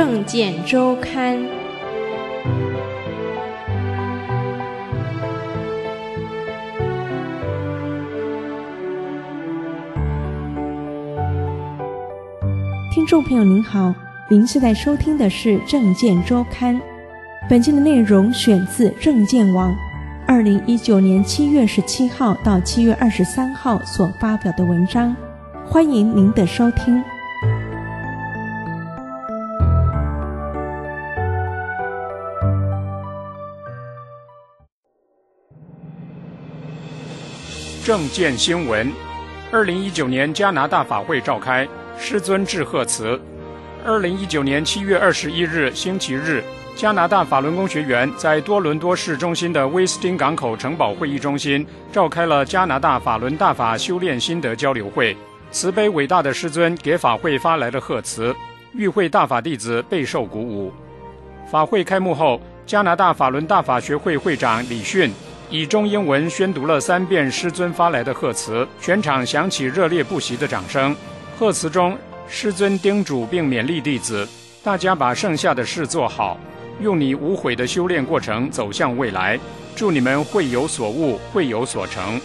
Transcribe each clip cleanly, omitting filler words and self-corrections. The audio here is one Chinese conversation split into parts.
政见周刊》。听众朋友您好，您现在收听的是《政见周刊》，本期的内容选自政见网2019年7月17号到7月23号所发表的文章，欢迎您的收听。 政见新闻：2019年加拿大法会召开，师尊致贺词。2019年7月21日星期日，加拿大法轮功学员在多伦多市中心的威斯汀港口城堡会议中心召开了加拿大法轮大法修炼心得交流会。慈悲伟大的师尊给法会发来了贺词，与会大法弟子备受鼓舞。法会开幕后，加拿大法轮大法学会会长李迅以中英文宣读了3遍师尊发来的贺词，全场响起热烈不息的掌声。贺词中，师尊叮嘱并勉励弟子，大家把剩下的事做好，用你无悔的修炼过程走向未来，祝你们会有所悟，会有所成。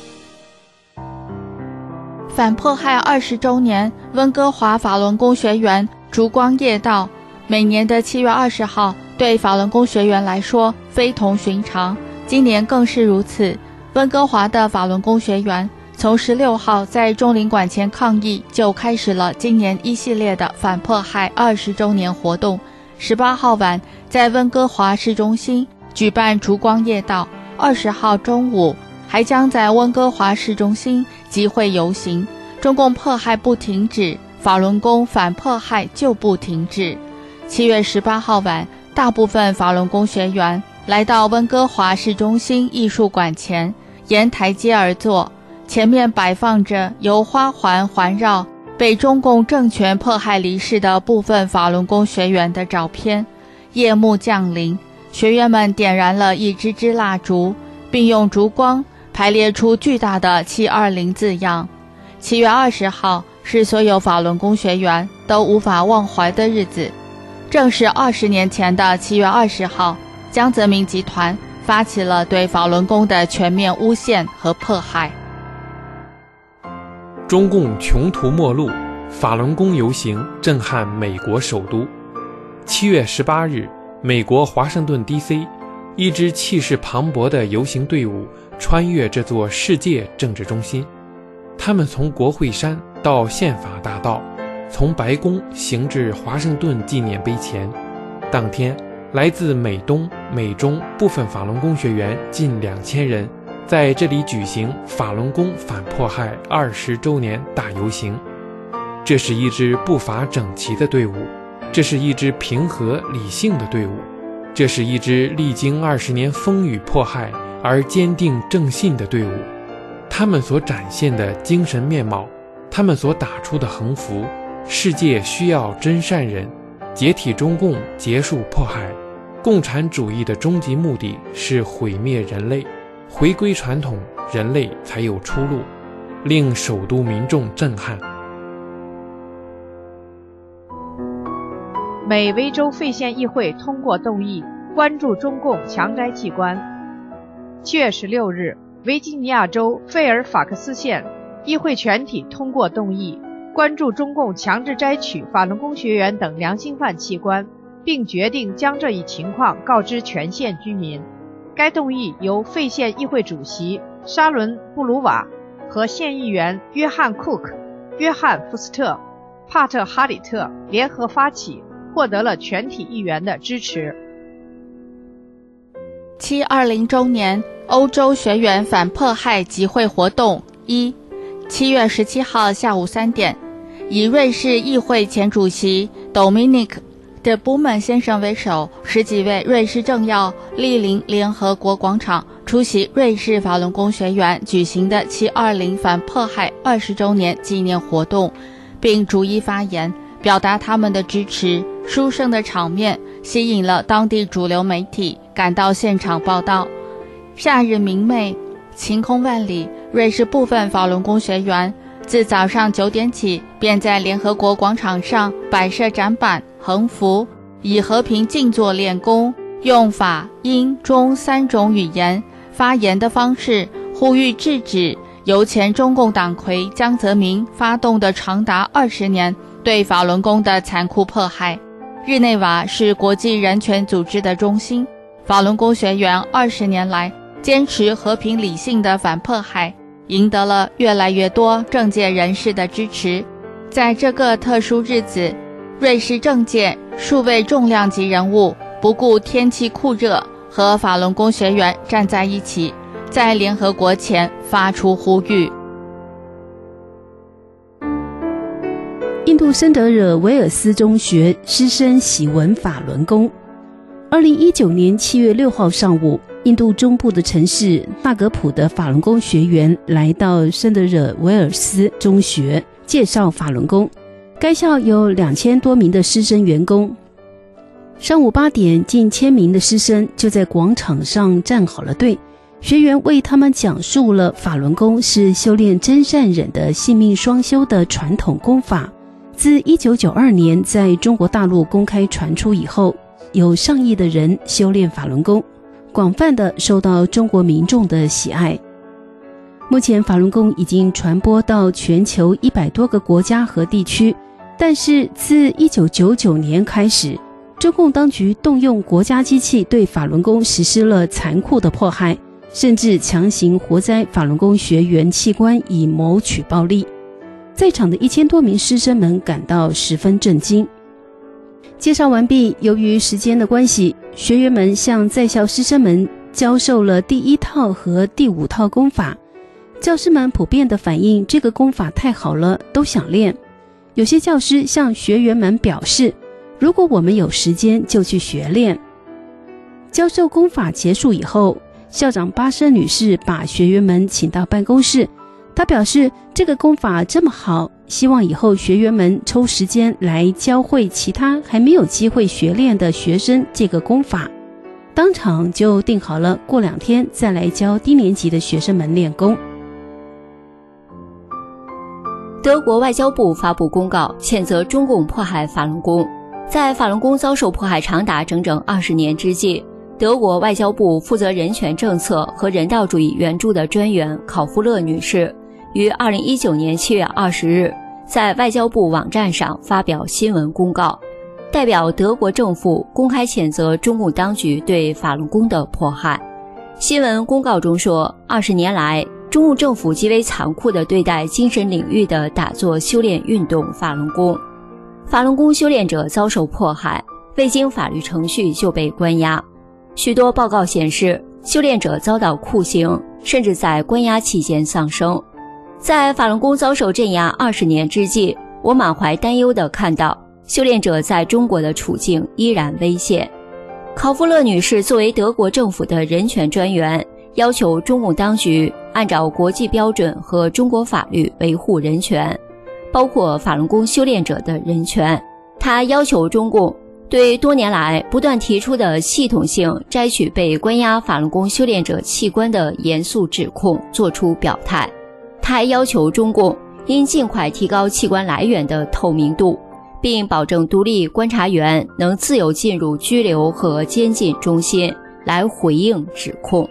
反迫害20周年，温哥华法轮功学员烛光夜道。每年的7月20号对法轮功学员来说非同寻常，今年更是如此。温哥华的法轮功学员从16号在中领馆前抗议，就开始了今年一系列的反迫害20周年活动。18号晚在温哥华市中心举办烛光夜道，20号中午还将在温哥华市中心集会游行。中共迫害不停止，法轮功反迫害就不停止。7月18号晚，大部分法轮功学员来到温哥华市中心艺术馆前，沿台阶而坐，前面摆放着由花环环绕被中共政权迫害离世的部分法轮功学员的照片。夜幕降临，学员们点燃了一支支蜡烛，并用烛光排列出巨大的720字样。7月20号是所有法轮功学员都无法忘怀的日子，正是20年前的7月20号，江泽民集团发起了对法轮功的全面诬陷和迫害。 中共穷途末路，法轮功游行震撼美国首都。7月18日，美国华盛顿 DC， 一支气势磅礴的游行队伍穿越这座世界政治中心。他们从国会山到宪法大道，从白宫行至华盛顿纪念碑前。当天，来自美东、美中部分法轮功学员近2000人在这里举行法轮功反迫害20周年大游行。这是一支步伐整齐的队伍，这是一支平和理性的队伍，这是一支历经20年风雨迫害而坚定正信的队伍。他们所展现的精神面貌，他们所打出的横幅，世界需要真善人，解体中共，结束迫害。共产主义的终极目的是毁灭人类，回归传统，人类才有出路，令首都民众震撼。 美维州费县议会通过动议，关注中共强摘器官。7月16日，维吉尼亚州费尔法克斯县议会全体通过动议，关注中共强制摘取法轮功学员等良心犯器官，并决定将这一情况告知全县居民。该动议由费县议会主席沙伦·布鲁瓦和县议员约翰·库克、约翰·福斯特、帕特·哈里特联合发起，获得了全体议员的支持。 720周年欧洲学员反迫害集会活动1。7月17号下午3点，以瑞士议会前主席 Dominic de Boeman 先生为首，10几位瑞士政要莅临联合国广场，出席瑞士法轮功学员举行的720反迫害20周年纪念活动，并逐一发言，表达他们的支持。殊胜的场面吸引了当地主流媒体赶到现场报道。夏日明媚，晴空万里，瑞士部分法轮功学员自早上9点起便在联合国广场上摆设展板、横幅， 以和平静坐练功，用法、英、中3种语言发言的方式，呼吁制止由前中共党魁江泽民发动的长达20年对法轮功的残酷迫害。日内瓦是国际人权组织的中心，法轮功学员20年来坚持和平理性的反迫害，赢得了越来越多政界人士的支持。在这个特殊日子，瑞士政界数位重量级人物不顾天气酷热，和法轮功学员站在一起，在联合国前发出呼吁。 印度森德惹维尔斯中学师生喜闻法轮功。2019年7月6号上午，印度中部的城市纳格普的法轮功学员来到森德惹维尔斯中学介绍法轮功。该校有2000多名的师生员工。上午8点，近1000名的师生就在广场上站好了队，学员为他们讲述了法轮功是修炼真善忍的性命双修的传统功法。自1992年在中国大陆公开传出以后，有上亿的人修炼法轮功，广泛的受到中国民众的喜爱。目前法轮功已经传播到全球100多个国家和地区，但是自1999年开始，中共当局动用国家机器对法轮功实施了残酷的迫害，甚至强行活摘法轮功学员器官以谋取暴利。在场的1000多名师生们感到十分震惊。介绍完毕，由于时间的关系，学员们向在校师生们教授了第1套和第5套功法。教师们普遍的反映，这个功法太好了，都想练。有些教师向学员们表示，如果我们有时间就去学练。教授功法结束以后，校长巴舍女士把学员们请到办公室，她表示这个功法这么好，希望以后学员们抽时间来教会其他还没有机会学练的学生这个功法。当场就定好了过2天再来教低年级的学生们练功。 德国外交部发布公告，谴责中共迫害法轮功。在法轮功遭受迫害长达整整20年之际，德国外交部负责人权政策和人道主义援助的专员考夫勒女士于2019年7月20日在外交部网站上发表新闻公告，代表德国政府公开谴责中共当局对法轮功的迫害。新闻公告中说，20年来，中共政府极为残酷地对待精神领域的打坐修炼运动法轮功。法轮功修炼者遭受迫害，未经法律程序就被关押。许多报告显示，修炼者遭到酷刑，甚至在关押期间丧生。在法轮功遭受镇压20年之际，我满怀担忧地看到修炼者在中国的处境依然危险。考夫勒女士作为德国政府的人权专员，要求中共当局按照国际标准和中国法律维护人权，包括法轮功修炼者的人权。她要求中共对多年来不断提出的系统性摘取被关押法轮功修炼者器官的严肃指控作出表态。他还要求中共应尽快提高器官来源的透明度，并保证独立观察员能自由进入拘留和监禁中心来回应指控。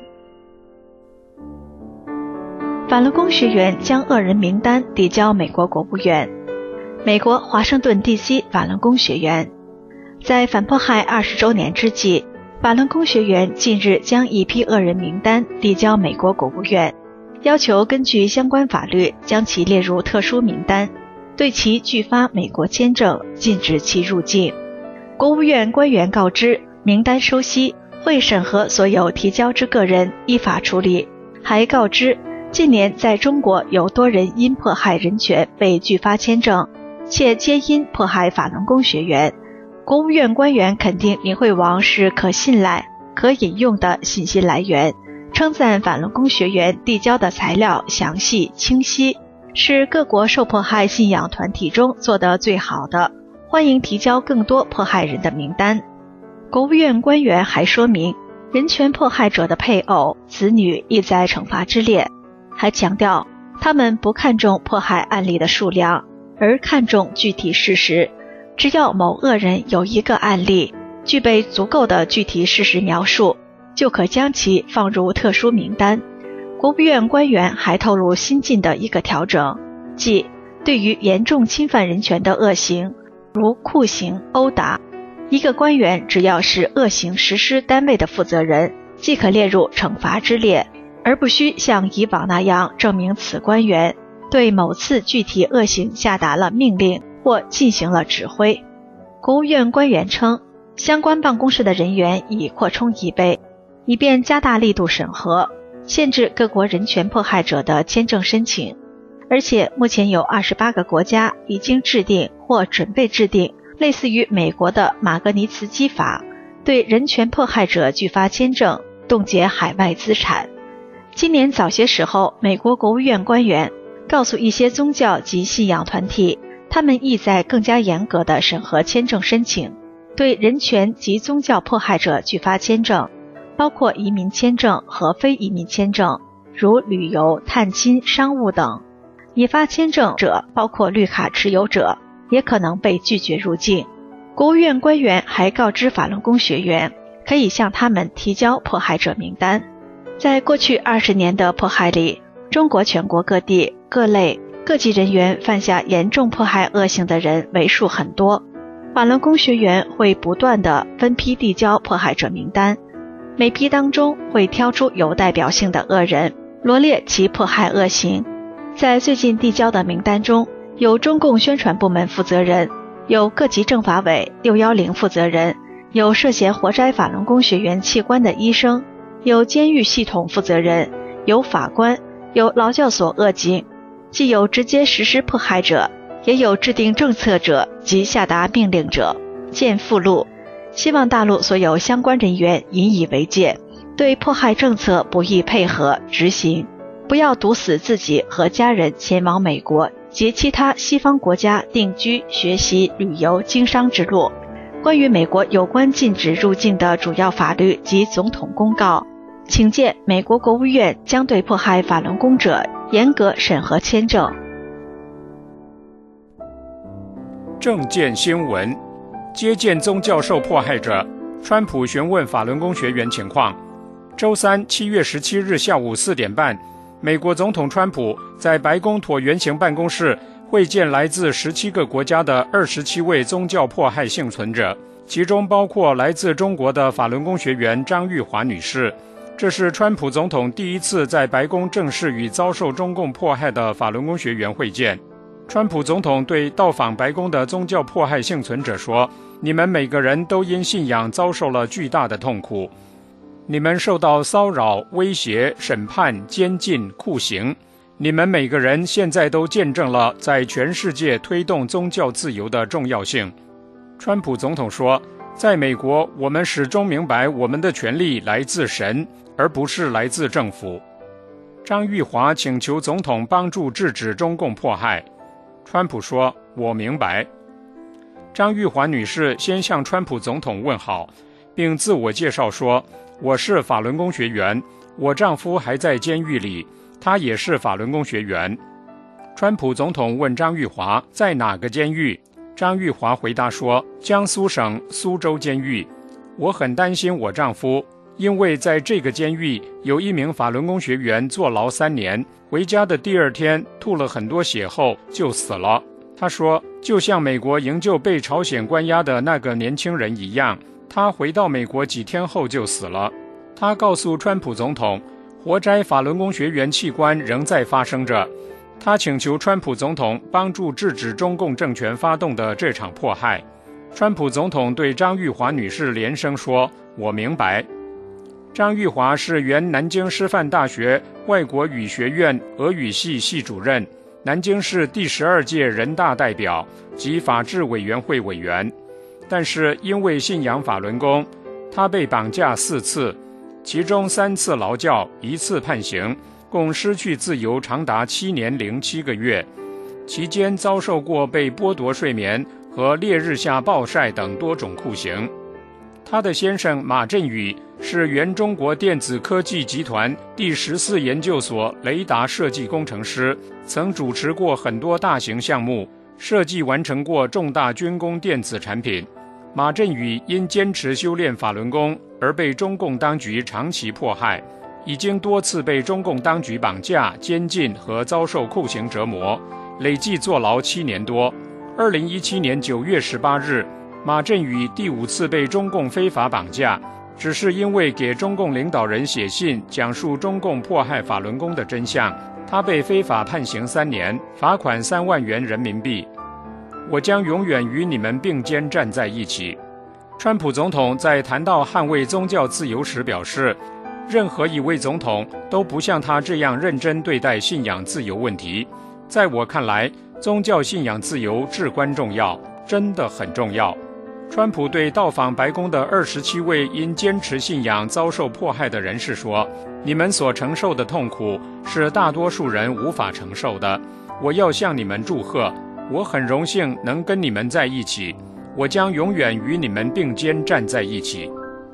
法轮功学员将恶人名单递交美国国务院。美国华盛顿 DC 法轮功学员在反迫害20周年之际，法轮功学员近日将一批恶人名单递交美国国务院，要求根据相关法律将其列入特殊名单，对其拒发美国签证，禁止其入境。国务院官员告知，名单收悉，会审核所有提交之个人，依法处理。还告知，近年在中国有多人因迫害人权被拒发签证，且皆因迫害法轮功学员。国务院官员肯定明慧网是可信赖、可引用的信息来源，称赞法轮功学员递交的材料详细清晰，是各国受迫害信仰团体中做得最好的，欢迎提交更多迫害人的名单。国务院官员还说明，人权迫害者的配偶、子女亦在惩罚之列，还强调他们不看重迫害案例的数量，而看重具体事实。只要某恶人有一个案例， 具备足够的具体事实描述，就可将其放入特殊名单。国务院官员还透露新进的一个调整，即对于严重侵犯人权的恶行，如酷刑、殴打，一个官员只要是恶行实施单位的负责人，即可列入惩罚之列，而不需像以往那样证明此官员对某次具体恶行下达了命令或进行了指挥。国务院官员称，相关办公室的人员已扩充1倍，以便加大力度审核，限制各国人权迫害者的签证申请。而且目前有28个国家已经制定或准备制定类似于美国的马格尼茨基法，对人权迫害者拒发签证，冻结海外资产。今年早些时候，美国国务院官员告诉一些宗教及信仰团体，他们意在更加严格地审核签证申请，对人权及宗教迫害者拒发签证，包括移民签证和非移民签证，如旅游、探亲、商务等。已发签证者，包括绿卡持有者，也可能被拒绝入境。国务院官员还告知法轮功学员，可以向他们提交迫害者名单。在过去20年的迫害里，中国全国各地各类各级人员犯下严重迫害恶行的人为数很多。法轮功学员会不断地分批递交迫害者名单，每批当中会挑出有代表性的恶人，罗列其迫害恶行。在最近递交的名单中，有中共宣传部门负责人，有各级政法委610负责人，有涉嫌活摘法轮功学员器官的医生，有监狱系统负责人，有法官，有劳教所恶警，既有直接实施迫害者，也有制定政策者及下达命令者。见附录。希望大陆所有相关人员引以为戒，对迫害政策不易配合执行，不要堵死自己和家人前往美国及其他西方国家定居、学习、旅游、经商之路。关于美国有关禁止入境的主要法律及总统公告，请见美国国务院将对迫害法轮功者严格审核签证。 政见新闻：接见宗教受迫害者，川普询问法轮功学员情况。周三7月17日下午4点半，美国总统川普在白宫椭圆形办公室会见来自17个国家的27位宗教迫害幸存者，其中包括来自中国的法轮功学员张玉华女士。这是川普总统第一次在白宫正式与遭受中共迫害的法轮功学员会见。川普总统对到访白宫的宗教迫害幸存者说：“你们每个人都因信仰遭受了巨大的痛苦。你们受到骚扰、威胁、审判、监禁、酷刑。你们每个人现在都见证了在全世界推动宗教自由的重要性。”川普总统说：“在美国，我们始终明白我们的权利来自神，而不是来自政府。”张玉华请求总统帮助制止中共迫害。川普说：“我明白。”张玉华女士先向川普总统问好，并自我介绍说：“我是法轮功学员，我丈夫还在监狱里，他也是法轮功学员。”川普总统问张玉华在哪个监狱，张玉华回答说：“江苏省苏州监狱。我很担心我丈夫，因为在这个监狱有一名法轮功学员坐牢3年，回家的第2天吐了很多血后就死了。”他说：“就像美国营救被朝鲜关押的那个年轻人一样，他回到美国几天后就死了。”他告诉川普总统，活摘法轮功学员器官仍在发生着。他请求川普总统帮助制止中共政权发动的这场迫害。川普总统对张玉华女士连声说：“我明白。”张玉华是原南京师范大学外国语学院俄语系系主任，南京市第12届人大代表及法制委员会委员。但是因为信仰法轮功，他被绑架4次，其中3次劳教，1次判刑，共失去自由长达7年零7个月。期间遭受过被剥夺睡眠和烈日下暴晒等多种酷刑。他的先生马振宇是原中国电子科技集团第14研究所雷达设计工程师，曾主持过很多大型项目，设计完成过重大军工电子产品。 马振宇因坚持修炼法轮功而被中共当局长期迫害，已经多次被中共当局绑架、监禁和遭受酷刑折磨，累计坐牢7年多。2017年9月18日，马振宇第5次被中共非法绑架，只是因为给中共领导人写信讲述中共迫害法轮功的真相，他被非法判刑3年，罚款3万元人民币。我将永远与你们并肩站在一起。川普总统在谈到捍卫宗教自由时表示，任何一位总统都不像他这样认真对待信仰自由问题。在我看来，宗教信仰自由至关重要，真的很重要。川普对到访白宫的27位因坚持信仰遭受迫害的人士说，你们所承受的痛苦是大多数人无法承受的。我要向你们祝贺，我很荣幸能跟你们在一起，我将永远与你们并肩站在一起。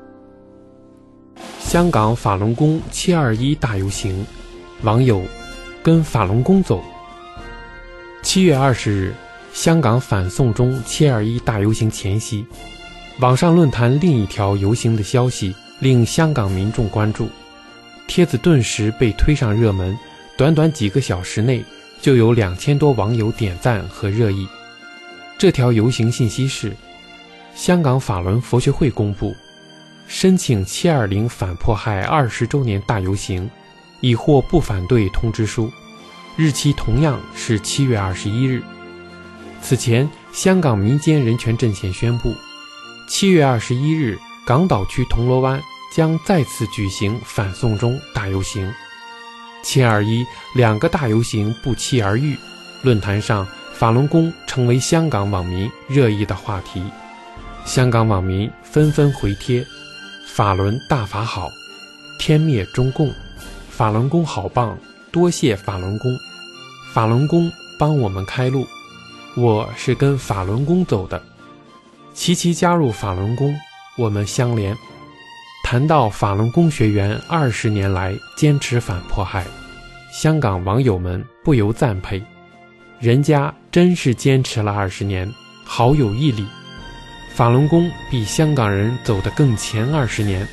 香港法轮功721大游行，网友跟法轮功走。7月20日，香港反送中721大游行前夕，网上论坛另一条游行的消息令香港民众关注，帖子顿时被推上热门，短短几个小时内就有2000多网友点赞和热议。这条游行信息是香港法轮佛学会公布，申请720反迫害20周年大游行已获不反对通知书，日期同样是7月21日。此前，香港民间人权阵线宣布，7月21日港岛区铜锣湾将再次举行反送中大游行。721两个大游行不期而遇，论坛上法轮功成为香港网民热议的话题。香港网民纷纷回帖，法轮大法好，天灭中共，法轮功好棒，多谢法轮功，法轮功帮我们开路，我是跟法轮功走的，齐齐加入法轮功，我们相连。谈到法轮功学员20年来坚持反迫害，香港网友们不由赞佩，人家真是坚持了20年，好有毅力。法轮功比香港人走得更前20年。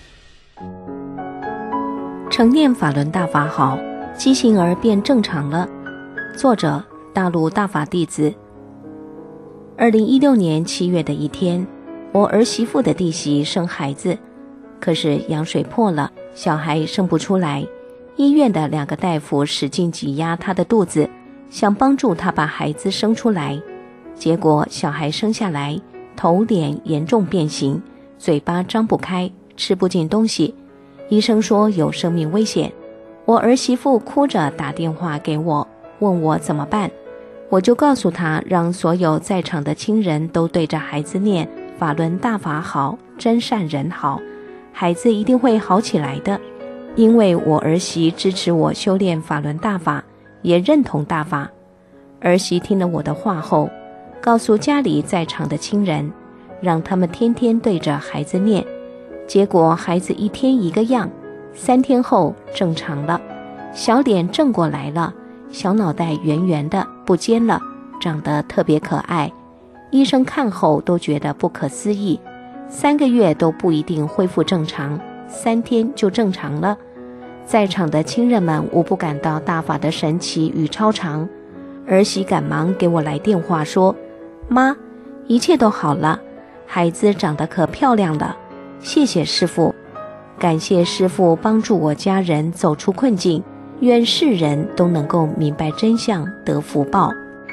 承念法轮大法好，畸形儿变正常了。作者：大陆大法弟子。2016年7月的一天，我儿媳妇的弟媳生孩子，可是羊水破了，小孩生不出来。医院的2个大夫使劲挤压她的肚子，想帮助她把孩子生出来。结果小孩生下来，头脸严重变形，嘴巴张不开，吃不进东西。医生说有生命危险。我儿媳妇哭着打电话给我，问我怎么办。我就告诉她，让所有在场的亲人都对着孩子念法轮大法好，真善人好，孩子一定会好起来的。因为我儿媳支持我修炼法轮大法，也认同大法。儿媳听了我的话后，告诉家里在场的亲人，让他们天天对着孩子念。结果孩子一天一个样，3天后正常了，小脸正过来了，小脑袋圆圆的不尖了，长得特别可爱。医生看后都觉得不可思议，3个月都不一定恢复正常，3天就正常了。在场的亲人们无不感到大法的神奇与超常。儿媳赶忙给我来电话说，妈，一切都好了，孩子长得可漂亮了，谢谢师父。感谢师父帮助我家人走出困境，愿世人都能够明白真相，得福报。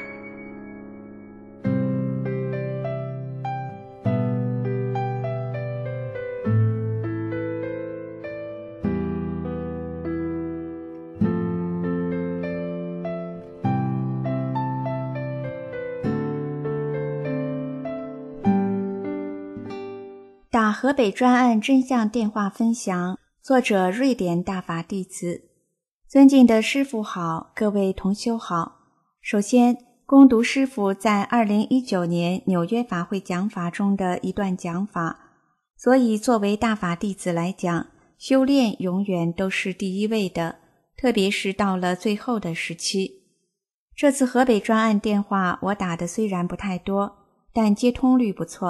打河北专案真相电话分享，作者瑞典大法弟子。尊敬的师父好，各位同修好。首先恭读师父在2019年纽约法会讲法中的一段讲法，所以作为大法弟子来讲，修炼永远都是第一位的，特别是到了最后的时期。这次河北专案电话我打的虽然不太多，但接通率不错，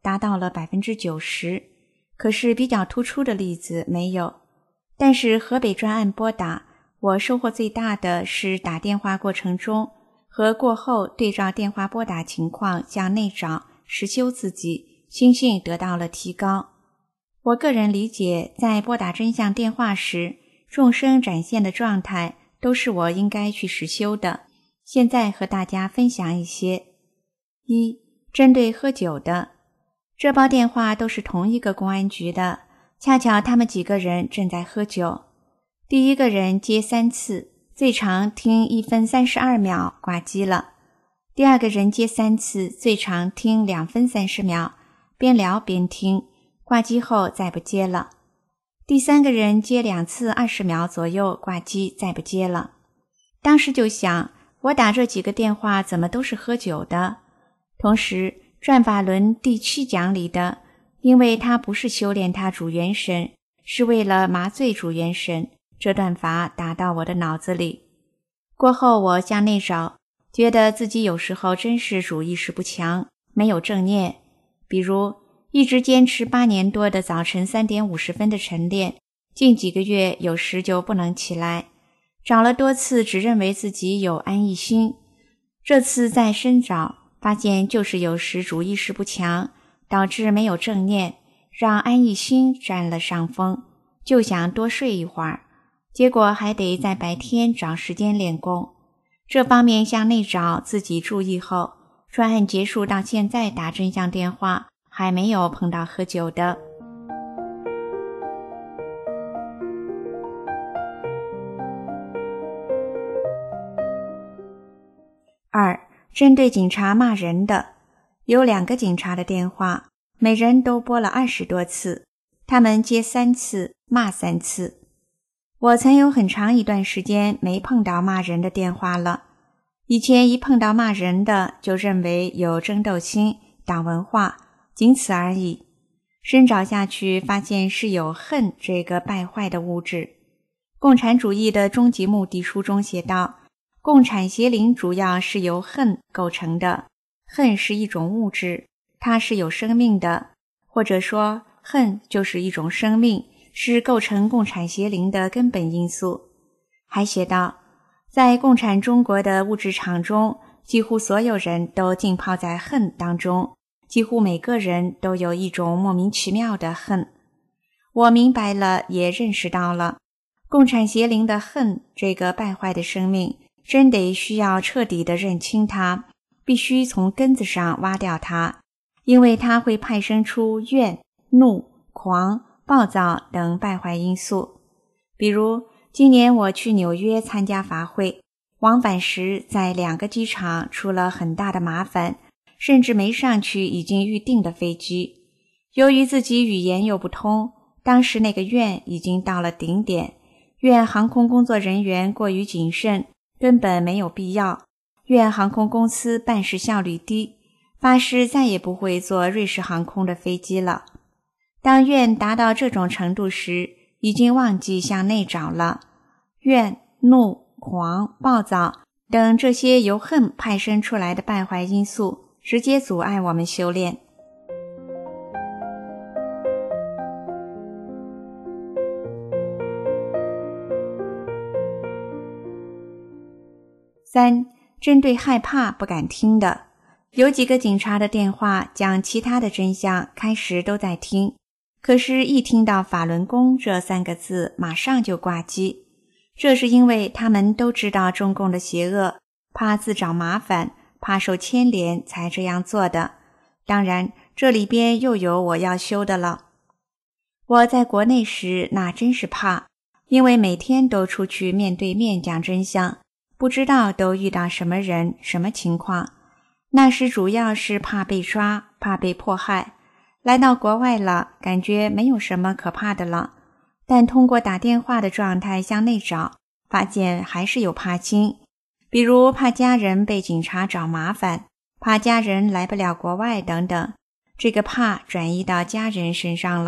达到了 90%， 可是比较突出的例子没有。但是河北专案拨打，我收获最大的是打电话过程中和过后对照电话拨打情况向内找实修自己，心性得到了提高。我个人理解，在拨打真相电话时，众生展现的状态都是我应该去实修的。现在和大家分享一些。一、针对喝酒的，这包电话都是同一个公安局的，恰巧他们几个人正在喝酒。第一个人接3次，最长听1分32秒，挂机了。第二个人接3次，最长听2分30秒，边聊边听，挂机后再不接了。第三个人接2次20秒左右，挂机再不接了。当时就想，我打这几个电话怎么都是喝酒的。同时转法轮第7讲里的，因为他不是修炼他主元神，是为了麻醉主元神，这段法打到我的脑子里。过后我向内找，觉得自己有时候真是主意识不强，没有正念。比如一直坚持8年多的早晨3点50分的晨练，近几个月有时就不能起来。找了多次，只认为自己有安逸心。这次再深找，发现就是有时主意识不强，导致没有正念，让安逸心占了上风，就想多睡一会儿，结果还得在白天找时间练功。这方面向内找，自己注意后，专案结束到现在打真相电话，还没有碰到喝酒的。2. 针对警察骂人的，有2个警察的电话，每人都拨了20多次，他们接3次，骂3次。我曾有很长一段时间没碰到骂人的电话了。以前一碰到骂人的，就认为有争斗心、党文化，仅此而已。深找下去，发现是有恨这个败坏的物质。共产主义的终极目的书中写道，共产邪灵主要是由恨构成的，恨是一种物质，它是有生命的，或者说恨就是一种生命，是构成共产邪灵的根本因素。还写道，在共产中国的物质场中，几乎所有人都浸泡在恨当中，几乎每个人都有一种莫名其妙的恨。我明白了，也认识到了，共产邪灵的恨这个败坏的生命，真得需要彻底的认清它，必须从根子上挖掉它，因为它会派生出怨、怒、狂、暴躁等败坏因素。比如今年我去纽约参加法会，往返时在2个机场出了很大的麻烦，甚至没上去已经预定的飞机。由于自己语言又不通，当时那个怨已经到了顶点，怨航空工作人员过于谨慎，根本没有必要，怨航空公司办事效率低，发誓再也不会坐瑞士航空的飞机了。当怨达到这种程度时，已经忘记向内找了。怨、怒、狂、暴躁等这些由恨派生出来的败坏因素，直接阻碍我们修炼。3. 针对害怕不敢听的，有几个警察的电话讲其他的真相，开始都在听，可是一听到法轮功这3个字，马上就挂机。这是因为他们都知道中共的邪恶，怕自找麻烦，怕受牵连才这样做的。当然，这里边又有我要修的了。我在国内时那真是怕，因为每天都出去面对面讲真相，不知道都遇到什么人什么情况。那时主要是怕被抓，怕被迫害。来到国外了，感觉没有什么可怕的了，但通过打电话的状态向内找，发现还是有怕心，比如怕家人被警察找麻烦，怕家人来不了国外等等，这个怕转移到家人身上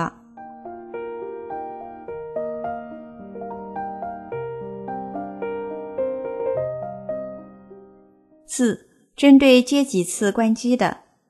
了。4. 针对接几次关机的，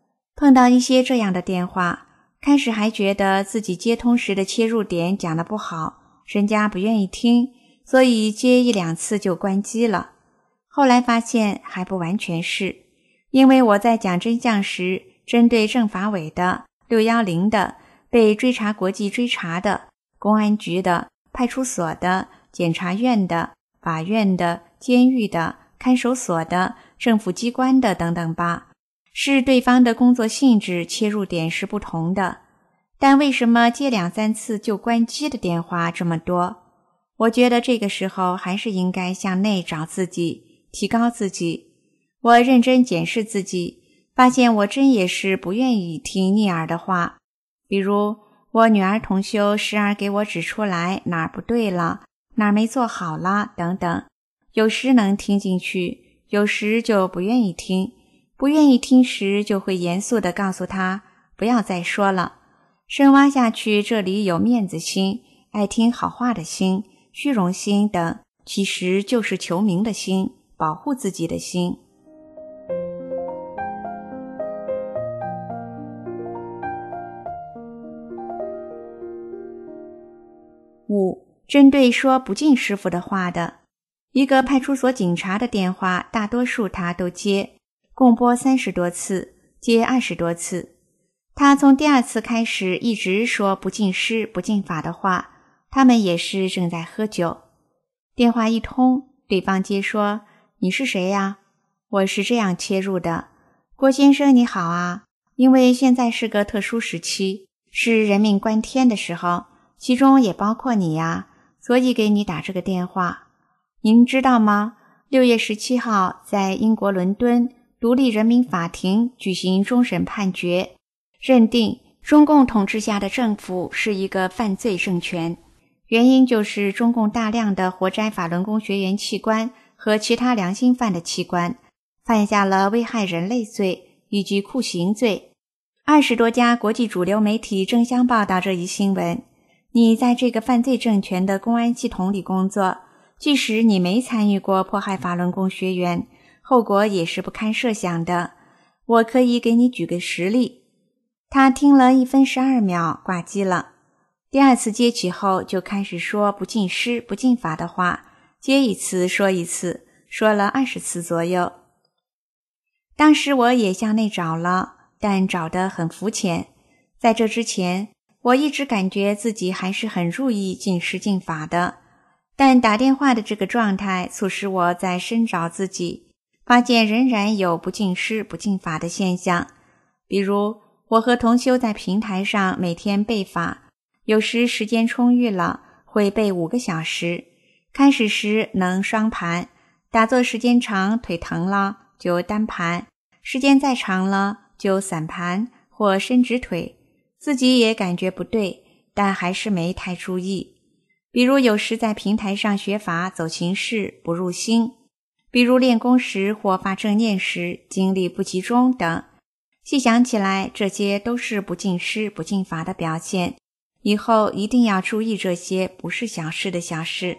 碰到一些这样的电话，开始还觉得自己接通时的切入点讲得不好，人家不愿意听，所以接1、2次就关机了。后来发现还不完全是，因为我在讲真相时，针对政法委的、610的、被追查国际追查的、公安局的、派出所的、检察院的、法院的、监狱的、看守所的、政府机关的等等吧，是对方的工作性质切入点是不同的。但为什么接2、3次就关机的电话这么多？我觉得这个时候还是应该向内找自己，提高自己。我认真检视自己，发现我真也是不愿意听逆耳的话。比如我女儿同修时而给我指出来哪儿不对了，哪儿没做好了等等，有时能听进去，有时就不愿意听。不愿意听时就会严肃地告诉她不要再说了，深挖下去，这里有面子心、爱听好话的心、虚荣心等，其实就是求名的心，保护自己的心。5. 针对说不敬师傅的话的，一个派出所警察的电话，大多数他都接，共拨30多次，接20多次。他从第2次开始一直说不敬师不敬法的话，他们也是正在喝酒。电话一通，对方接说，你是谁呀？我是这样切入的，郭先生你好啊，因为现在是个特殊时期，是人命关天的时候，其中也包括你呀，所以给你打这个电话。您知道吗？6月17号在英国伦敦独立人民法庭举行终审判决，认定中共统治下的政府是一个犯罪政权，原因就是中共大量的活摘法轮功学员器官和其他良心犯的器官，犯下了危害人类罪以及酷刑罪。20多家国际主流媒体争相报道这一新闻。你在这个犯罪政权的公安系统里工作，即使你没参与过迫害法轮功学员，后果也是不堪设想的。我可以给你举个实例。他听了1分12秒挂机了，第2次接起后就开始说不敬师不敬法的话，接1次说1次，说了20次左右。当时我也向内找了，但找得很肤浅。在这之前，我一直感觉自己还是很入意敬师敬法的，但打电话的这个状态促使我在深找自己，发现仍然有不敬师不敬法的现象。比如我和同修在平台上每天背法，有时时间充裕了会背5个小时，开始时能双盘，打坐时间长腿疼了就单盘，时间再长了就散盘或伸直腿，自己也感觉不对，但还是没太注意。比如有时在平台上学法走形式不入心，比如练功时或发正念时精力不集中等。细想起来，这些都是不敬师不敬法的表现，以后一定要注意这些不是小事的小事。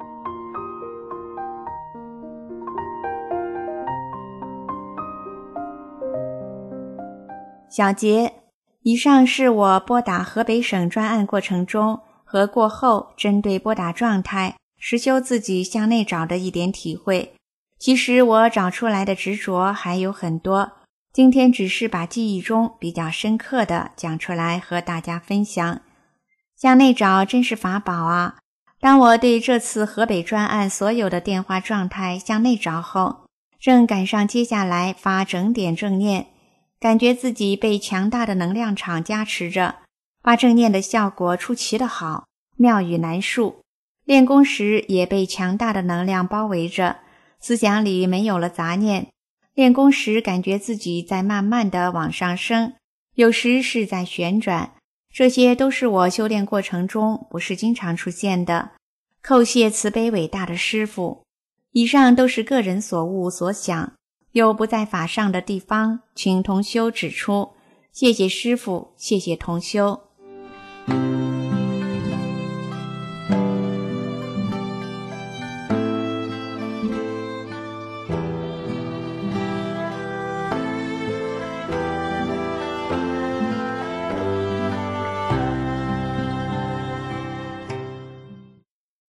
小结，以上是我拨打河北省专案过程中和过后针对拨打状态实修自己向内找的一点体会。其实我找出来的执着还有很多，今天只是把记忆中比较深刻的讲出来和大家分享。向内找真是法宝啊！当我对这次河北专案所有的电话状态向内找后，正赶上接下来发整点正念，感觉自己被强大的能量场加持着，发正念的效果出奇的好，妙语难述。练功时也被强大的能量包围着，思想里没有了杂念。练功时感觉自己在慢慢的往上升，有时是在旋转，这些都是我修炼过程中不是经常出现的。叩谢慈悲伟大的师父。以上都是个人所悟所想，有不在法上的地方，请同修指出。谢谢师父，谢谢同修。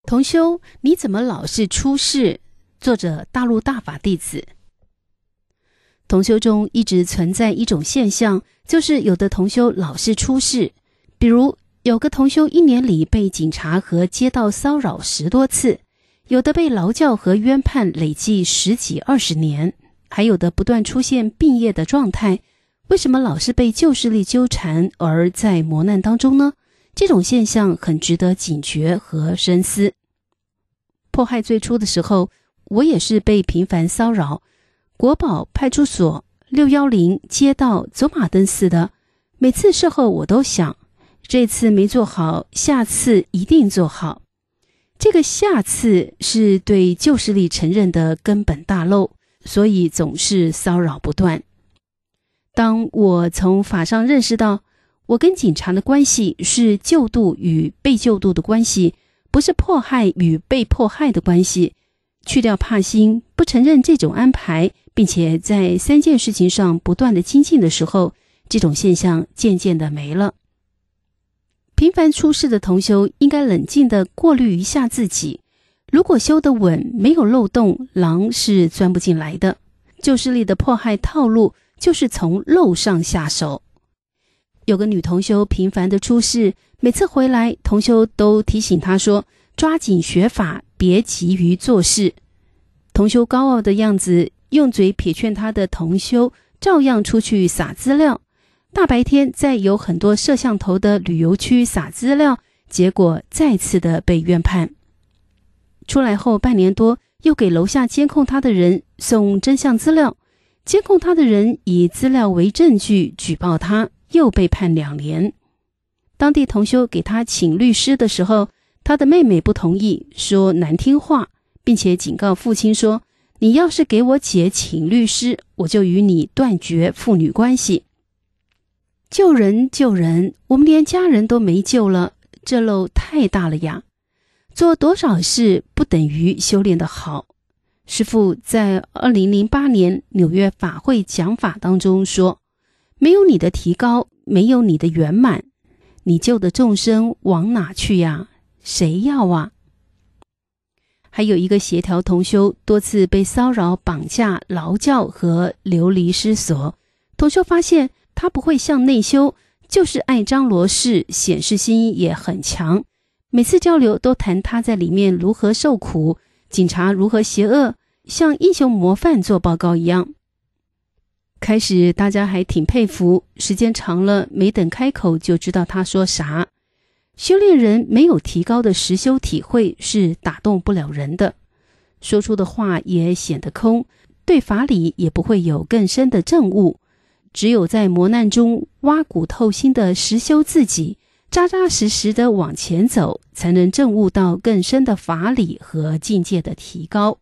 同修，你怎么老是出事？作者大陆大法弟子。同修中一直存在一种现象，就是有的同修老是出事。比如有个同修1年里被警察和街道骚扰10多次，有的被劳教和冤判累计10几20年，还有的不断出现病业的状态。为什么老是被旧势力纠缠而在磨难当中呢？这种现象很值得警觉和深思。迫害最初的时候，我也是被频繁骚扰，国保、派出所、610、街道、走马灯似的。每次事后我都想，这次没做好，下次一定做好。这个下次是对旧势力承认的根本大漏，所以总是骚扰不断。当我从法上认识到，我跟警察的关系是救度与被救度的关系，不是迫害与被迫害的关系，去掉怕心，不承认这种安排，并且在3件事情上不断的精进的时候，这种现象渐渐的没了。频繁出事的同修应该冷静地过滤一下自己，如果修得稳，没有漏洞，狼是钻不进来的。旧势力的迫害套路就是从漏上下手。有个女同修频繁的出事，每次回来同修都提醒她说，抓紧学法，别急于做事。同修高傲的样子，用嘴撇劝她的同修照样出去撒资料，大白天在有很多摄像头的旅游区撒资料，结果再次的被冤判。出来后半年多，又给楼下监控他的人送真相资料，监控他的人以资料为证据举报他，又被判2年。当地同修给他请律师的时候，他的妹妹不同意，说难听话，并且警告父亲说，你要是给我姐请律师，我就与你断绝父女关系。救人救人，我们连家人都没救了，这漏太大了呀。做多少事不等于修炼的好。师父在2008年纽约法会讲法当中说，没有你的提高，没有你的圆满，你救的众生往哪去呀？谁要啊？还有一个协调同修多次被骚扰、绑架、劳教和流离失所。同修发现他不会向内修，就是爱张罗事，显示心也很强。每次交流都谈他在里面如何受苦，警察如何邪恶，像英雄模范做报告一样。开始大家还挺佩服，时间长了，没等开口就知道他说啥。修炼人没有提高的实修体会是打动不了人的，说出的话也显得空，对法理也不会有更深的证悟。只有在磨难中挖骨透心的实修自己，扎扎实实的往前走，才能证悟到更深的法理和境界的提高。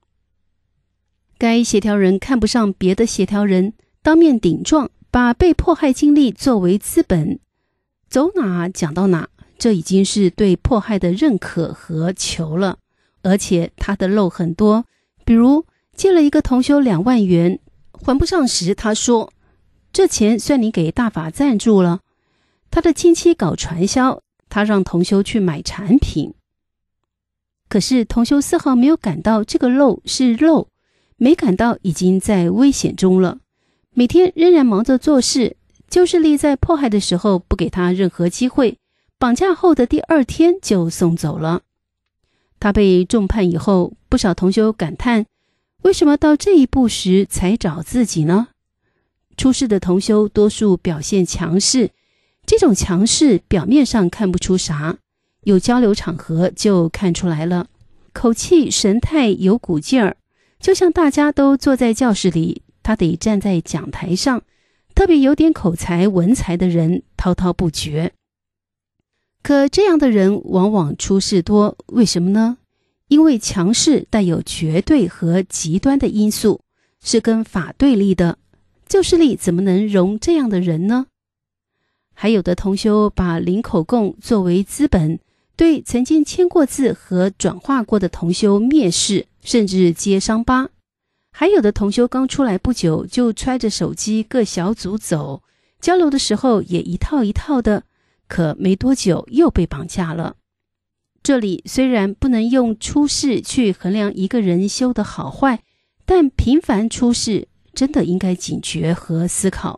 该协调人看不上别的协调人，当面顶撞，把被迫害经历作为资本，走哪讲到哪，这已经是对迫害的认可和求了。而且他的漏很多，比如借了一个同修2万元，还不上时他说，这钱算你给大法赞助了。他的亲戚搞传销，他让同修去买产品。可是同修丝毫没有感到这个漏是漏，没感到已经在危险中了，每天仍然忙着做事。旧势力在迫害的时候不给他任何机会，绑架后的第2天就送走了。他被重判以后，不少同修感叹，为什么到这一步时才找自己呢？出事的同修多数表现强势，这种强势表面上看不出啥，有交流场合就看出来了，口气神态有股劲儿，就像大家都坐在教室里，他得站在讲台上，特别有点口才文才的人滔滔不绝。可这样的人往往出事多，为什么呢？因为强势带有绝对和极端的因素，是跟法对立的，旧势力怎么能容这样的人呢？还有的同修把领口供作为资本，对曾经签过字和转化过的同修蔑视，甚至揭伤疤。还有的同修刚出来不久就揣着手机各小组走，交流的时候也一套一套的，可没多久又被绑架了。 这里虽然不能用出世去衡量一个人修的好坏，但频繁出世真的应该警觉和思考。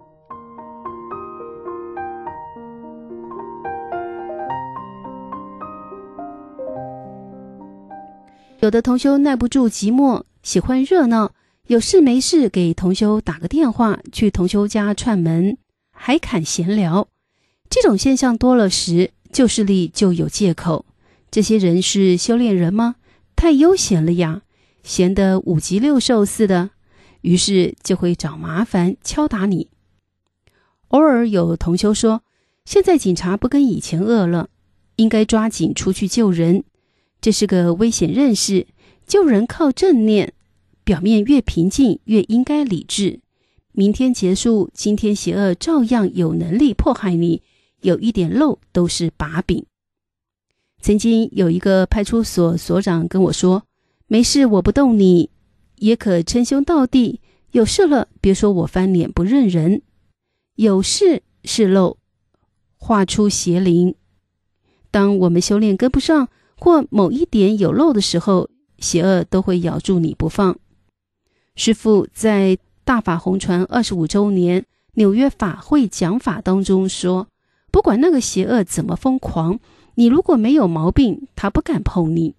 有的同修耐不住寂寞，喜欢热闹，有事没事给同修打个电话，去同修家串门，还侃闲聊。这种现象多了时，旧势力就有借口。这些人是修炼人吗？太悠闲了呀，闲得五脊六兽似的，于是就会找麻烦敲打你。偶尔有同修说，现在警察不跟以前恶了，应该抓紧出去救人。这是个危险认识，救人靠正念，表面越平静越应该理智。明天结束，今天邪恶照样有能力迫害你，有一点漏都是把柄。曾经有一个派出所所长跟我说，没事我不动你，也可称兄道弟，有事了别说我翻脸不认人。有事是漏，画出邪灵。当我们修炼跟不上，或某一点有漏的时候，邪恶都会咬住你不放。师父在大法红传25周年纽约法会讲法当中说，不管那个邪恶怎么疯狂，你如果没有毛病，他不敢碰你。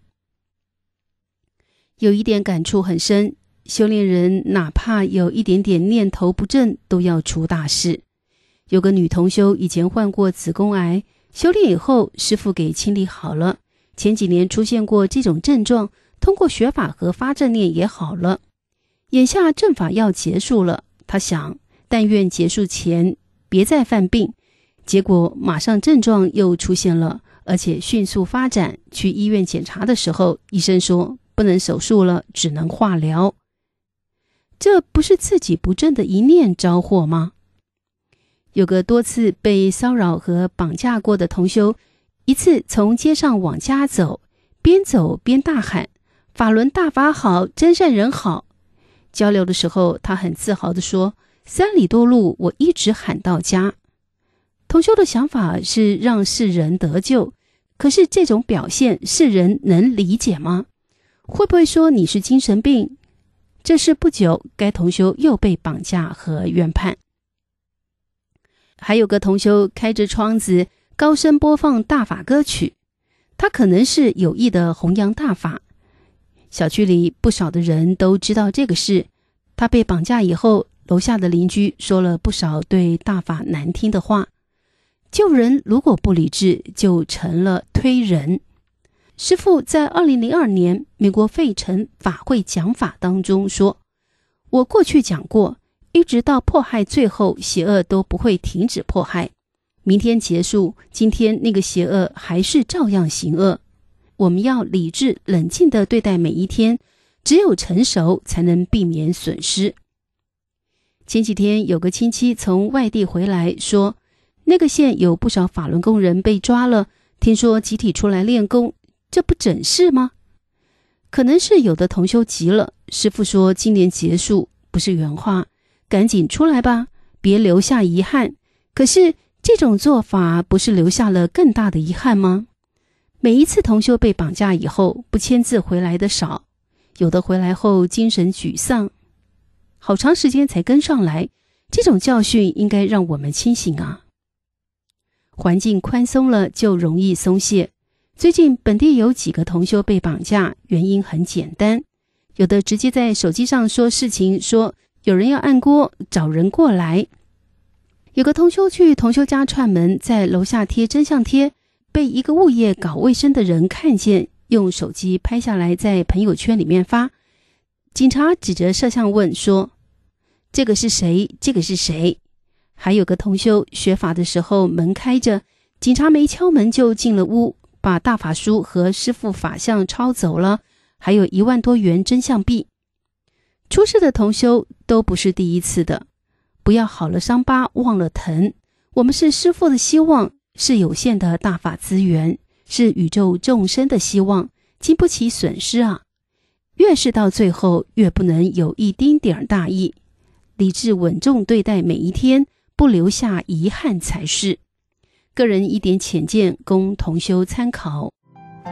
有一点感触很深，修炼人哪怕有一点点念头不正，都要出大事。有个女同修以前患过子宫癌，修炼以后师父给清理好了，前几年出现过这种症状，通过学法和发正念也好了。眼下正法要结束了，他想但愿结束前别再犯病，结果马上症状又出现了，而且迅速发展。去医院检查的时候，医生说不能手术了，只能化疗。这不是自己不正的一念招祸吗？有个多次被骚扰和绑架过的同修，一次从街上往家走，边走边大喊，法轮大法好，真善人好。交流的时候，他很自豪地说，3里多路我一直喊到家。同修的想法是让世人得救，可是这种表现世人能理解吗？会不会说你是精神病？这事不久，该同修又被绑架和冤判。还有个同修开着窗子高声播放大法歌曲，他可能是有意的弘扬大法。小区里不少的人都知道这个事。他被绑架以后，楼下的邻居说了不少对大法难听的话。救人如果不理智，就成了推人。师父在2002年美国费城法会讲法当中说，我过去讲过，一直到迫害最后，邪恶都不会停止迫害。明天结束，今天那个邪恶还是照样行恶。我们要理智冷静地对待每一天，只有成熟才能避免损失。前几天有个亲戚从外地回来说，那个县有不少法轮功人被抓了，听说集体出来练功，这不整事吗？可能是有的同修急了，师父说今年结束，不是原话，赶紧出来吧，别留下遗憾。可是这种做法不是留下了更大的遗憾吗？每一次同修被绑架以后，不签字回来的少，有的回来后精神沮丧，好长时间才跟上来。这种教训应该让我们清醒啊。环境宽松了就容易松懈。最近本地有几个同修被绑架，原因很简单，有的直接在手机上说事情，说有人要按锅，找人过来。有个同修去同修家串门，在楼下贴真相贴，被一个物业搞卫生的人看见，用手机拍下来在朋友圈里面发。警察指着摄像问说，这个是谁？这个是谁？还有个同修学法的时候门开着，警察没敲门就进了屋，把大法书和师父法相抄走了，还有1万多元真相币。出事的同修都不是第一次的，不要好了伤疤忘了疼。我们是师父的希望，是有限的大法资源，是宇宙众生的希望，经不起损失啊。越是到最后，越不能有一丁点大意，理智稳重对待每一天，不留下遗憾才是。个人一点浅见，供同修参考。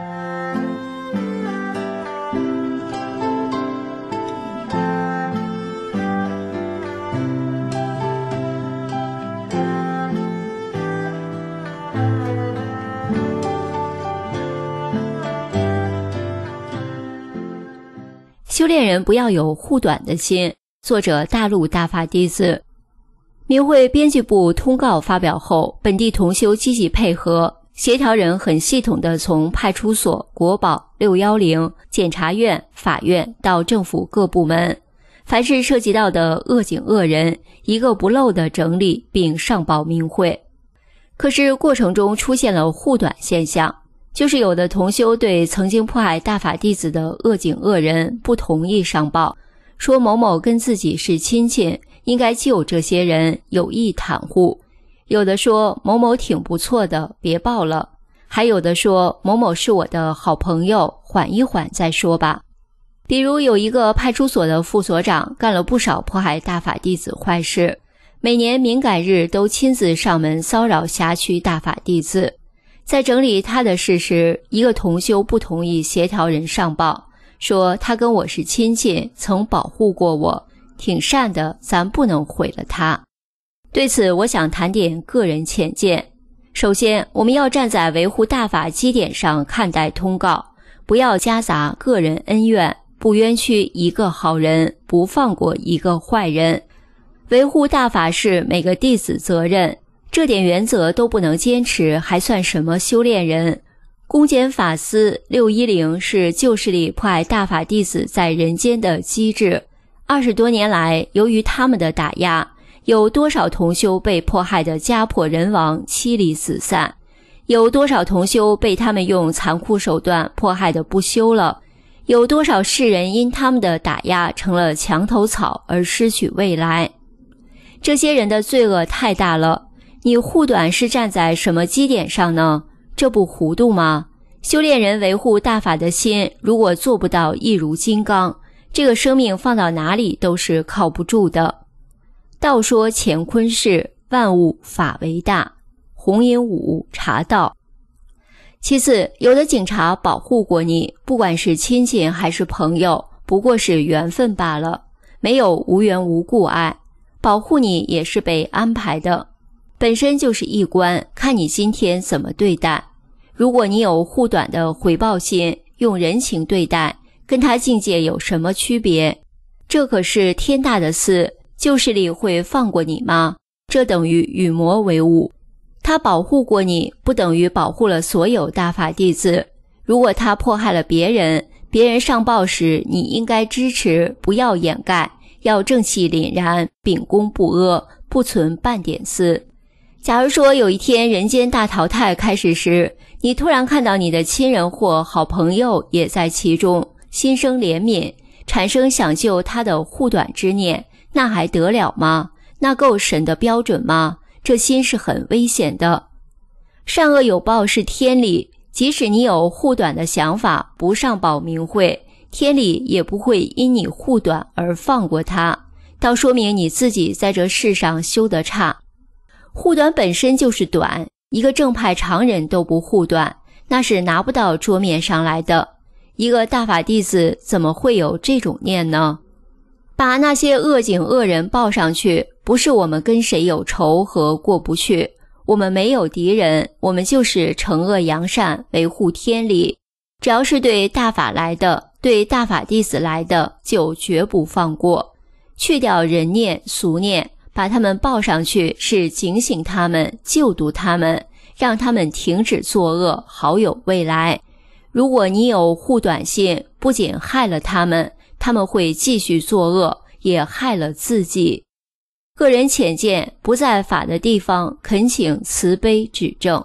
修炼人不要有护短的心。作者大陆大法弟子。明慧编辑部通告发表后，本地同修积极配合，协调人很系统地从派出所、国保、610、检察院、法院到政府各部门，凡是涉及到的恶警恶人，一个不漏地整理并上报明慧。可是过程中出现了护短现象，就是有的同修对曾经迫害大法弟子的恶警恶人不同意上报，说某某跟自己是亲戚，应该救这些人，有意袒护。有的说某某挺不错的，别报了。还有的说某某是我的好朋友，缓一缓再说吧。比如有一个派出所的副所长干了不少迫害大法弟子坏事，每年敏感日都亲自上门骚扰辖区大法弟子。在整理他的事时，一个同修不同意协调人上报，说他跟我是亲戚，曾保护过我，挺善的，咱不能毁了他。对此我想谈点个人浅见。首先，我们要站在维护大法基点上看待通告，不要夹杂个人恩怨，不冤屈一个好人，不放过一个坏人。维护大法是每个弟子责任，这点原则都不能坚持，还算什么修炼人？公检法司610是旧势力迫害大法弟子在人间的机制。20多年来，由于他们的打压，有多少同修被迫害的家破人亡，妻离子散？有多少同修被他们用残酷手段迫害的不修了？有多少世人因他们的打压成了墙头草而失去未来？这些人的罪恶太大了，你护短是站在什么基点上呢？这不糊涂吗？修炼人维护大法的心，如果做不到一如金刚，这个生命放到哪里都是靠不住的。道说乾坤事，万物法为大。洪因武茶道。其次，有的警察保护过你，不管是亲戚还是朋友，不过是缘分罢了，没有无缘无故爱。保护你也是被安排的，本身就是一关，看你今天怎么对待。如果你有护短的回报心，用人情对待，跟他境界有什么区别？这可是天大的事，旧势力会放过你吗？这等于与魔为伍。他保护过你，不等于保护了所有大法弟子。如果他迫害了别人，别人上报时，你应该支持，不要掩盖，要正气凛然，秉公不阿，不存半点私。假如说有一天人间大淘汰开始时，你突然看到你的亲人或好朋友也在其中，心生怜悯，产生想救他的护短之念，那还得了吗？那够神的标准吗？这心是很危险的。善恶有报是天理，即使你有护短的想法，不上报明慧，天理也不会因你护短而放过他，倒说明你自己在这世上修得差。护短本身就是短，一个正派常人都不护短，那是拿不到桌面上来的。一个大法弟子怎么会有这种念呢？把那些恶警恶人报上去，不是我们跟谁有仇和过不去，我们没有敌人，我们就是惩恶扬善，维护天理。只要是对大法来的，对大法弟子来的，就绝不放过。去掉人念俗念，把他们报上去，是警醒他们，救度他们，让他们停止作恶，好有未来。如果你有护短心，不仅害了他们，他们会继续作恶，也害了自己。个人浅见，不在法的地方，恳请慈悲指正。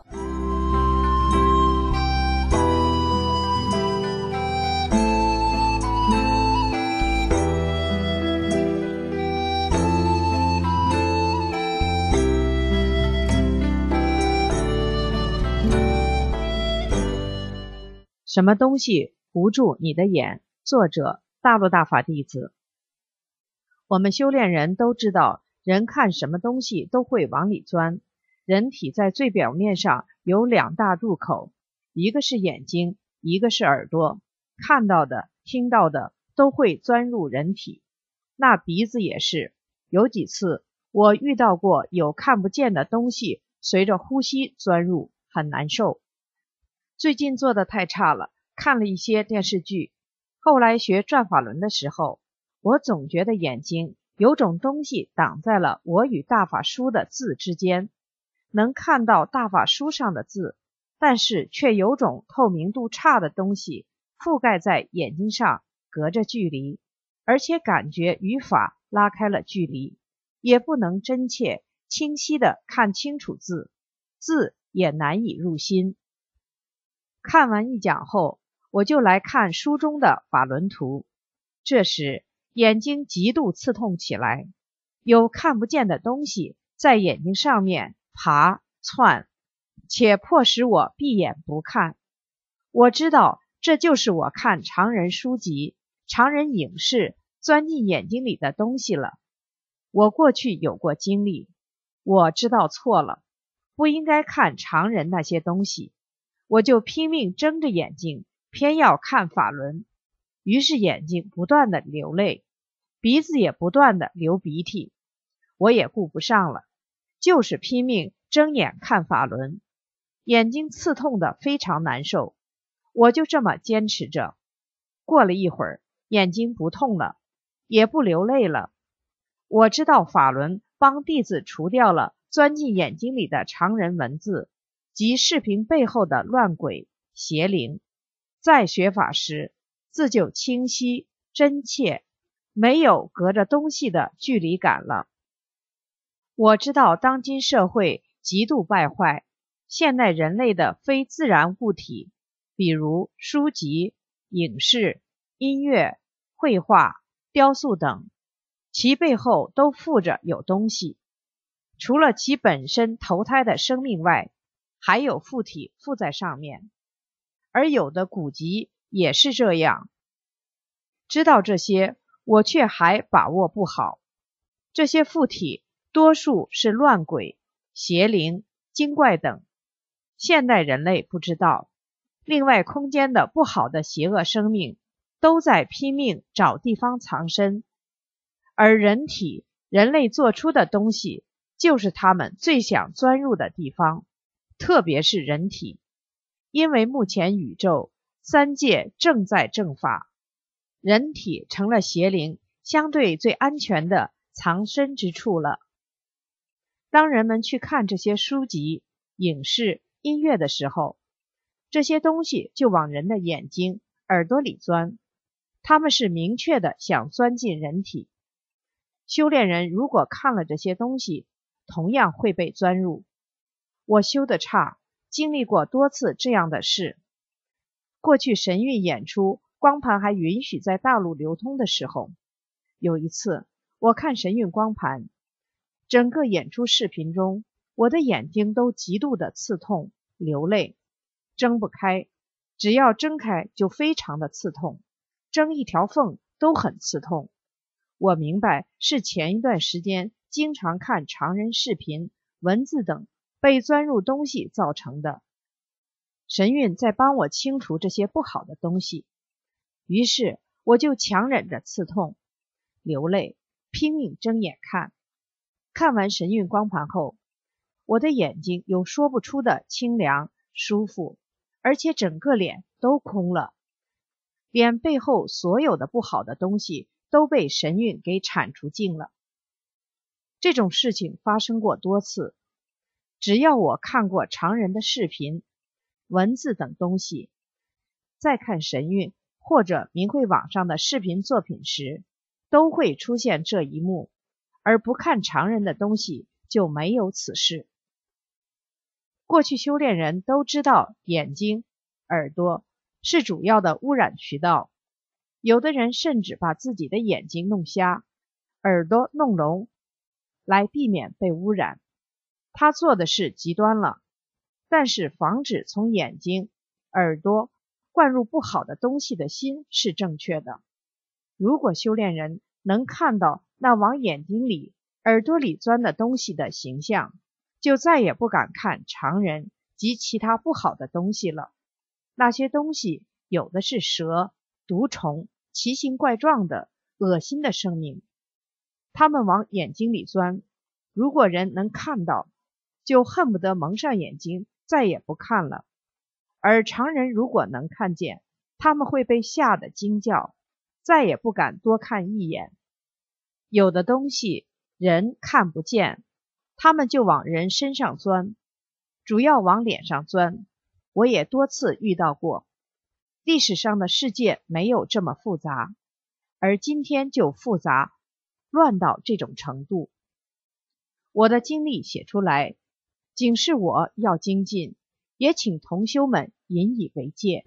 什么东西糊住你的眼？作者大陆大法弟子。我们修炼人都知道，人看什么东西都会往里钻。人体在最表面上有两大入口，一个是眼睛，一个是耳朵，看到的、听到的都会钻入人体。那鼻子也是，有几次我遇到过有看不见的东西随着呼吸钻入，很难受。最近做的太差了，看了一些电视剧， 后来学转法轮的时候，我总觉得眼睛有种东西挡在了我与大法书的字之间，能看到大法书上的字，但是却有种透明度差的东西覆盖在眼睛上，隔着距离，而且感觉与法拉开了距离，也不能真切清晰地看清楚字，字也难以入心。看完一讲后，我就来看书中的法轮图，这时眼睛极度刺痛起来，有看不见的东西在眼睛上面爬窜，且迫使我闭眼不看。我知道这就是我看常人书籍、常人影视钻进眼睛里的东西了。我过去有过经历，我知道错了，不应该看常人那些东西，我就拼命睁着眼睛，偏要看法轮，于是眼睛不断的流泪，鼻子也不断的流鼻涕，我也顾不上了，就是拼命睁眼看法轮，眼睛刺痛的非常难受，我就这么坚持着。过了一会儿，眼睛不痛了，也不流泪了。我知道法轮帮弟子除掉了钻进眼睛里的常人文字及视频背后的乱鬼邪灵，在学法时字就清晰真切，没有隔着东西的距离感了。我知道当今社会极度败坏，现代人类的非自然物体，比如书籍、影视、音乐、绘画、雕塑等，其背后都附着有东西，除了其本身投胎的生命外，还有附体附在上面，而有的古籍也是这样。知道这些，我却还把握不好。这些附体多数是乱鬼、邪灵、精怪等，现代人类不知道。另外，空间的不好的邪恶生命都在拼命找地方藏身，而人体、人类做出的东西就是他们最想钻入的地方，特别是人体，因为目前宇宙三界正在正法，人体成了邪灵相对最安全的藏身之处了。当人们去看这些书籍、影视、音乐的时候，这些东西就往人的眼睛、耳朵里钻，他们是明确的想钻进人体。修炼人如果看了这些东西，同样会被钻入。我修得差，经历过多次这样的事。过去神韵演出光盘还允许在大陆流通的时候，有一次我看神韵光盘，整个演出视频中，我的眼睛都极度的刺痛、流泪，睁不开，只要睁开就非常的刺痛，睁一条缝都很刺痛。我明白是前一段时间经常看常人视频、文字等被钻入东西造成的。神韵在帮我清除这些不好的东西，于是我就强忍着刺痛、流泪，拼命睁眼看。看完神韵光盘后，我的眼睛有说不出的清凉、舒服，而且整个脸都空了，脸背后所有的不好的东西都被神韵给铲除净了。这种事情发生过多次，只要我看过常人的视频、文字等东西，再看神韵或者明慧网上的视频作品时，都会出现这一幕，而不看常人的东西就没有此事。过去修炼人都知道眼睛、耳朵是主要的污染渠道，有的人甚至把自己的眼睛弄瞎，耳朵弄聋，来避免被污染。他做的是极端了，但是防止从眼睛、耳朵灌入不好的东西的心是正确的。如果修炼人能看到那往眼睛里、耳朵里钻的东西的形象，就再也不敢看常人及其他不好的东西了。那些东西有的是蛇、毒虫、奇形怪状的恶心的生命，他们往眼睛里钻，如果人能看到，就恨不得蒙上眼睛再也不看了。而常人如果能看见， 他们会被吓得惊叫，再也不敢多看一眼。有的东西人看不见，他们就往人身上钻，主要往脸上钻，我也多次遇到过。历史上的世界没有这么复杂，而今天就复杂，乱到这种程度。我的经历写出来，警示我要精进，也请同修们引以为戒。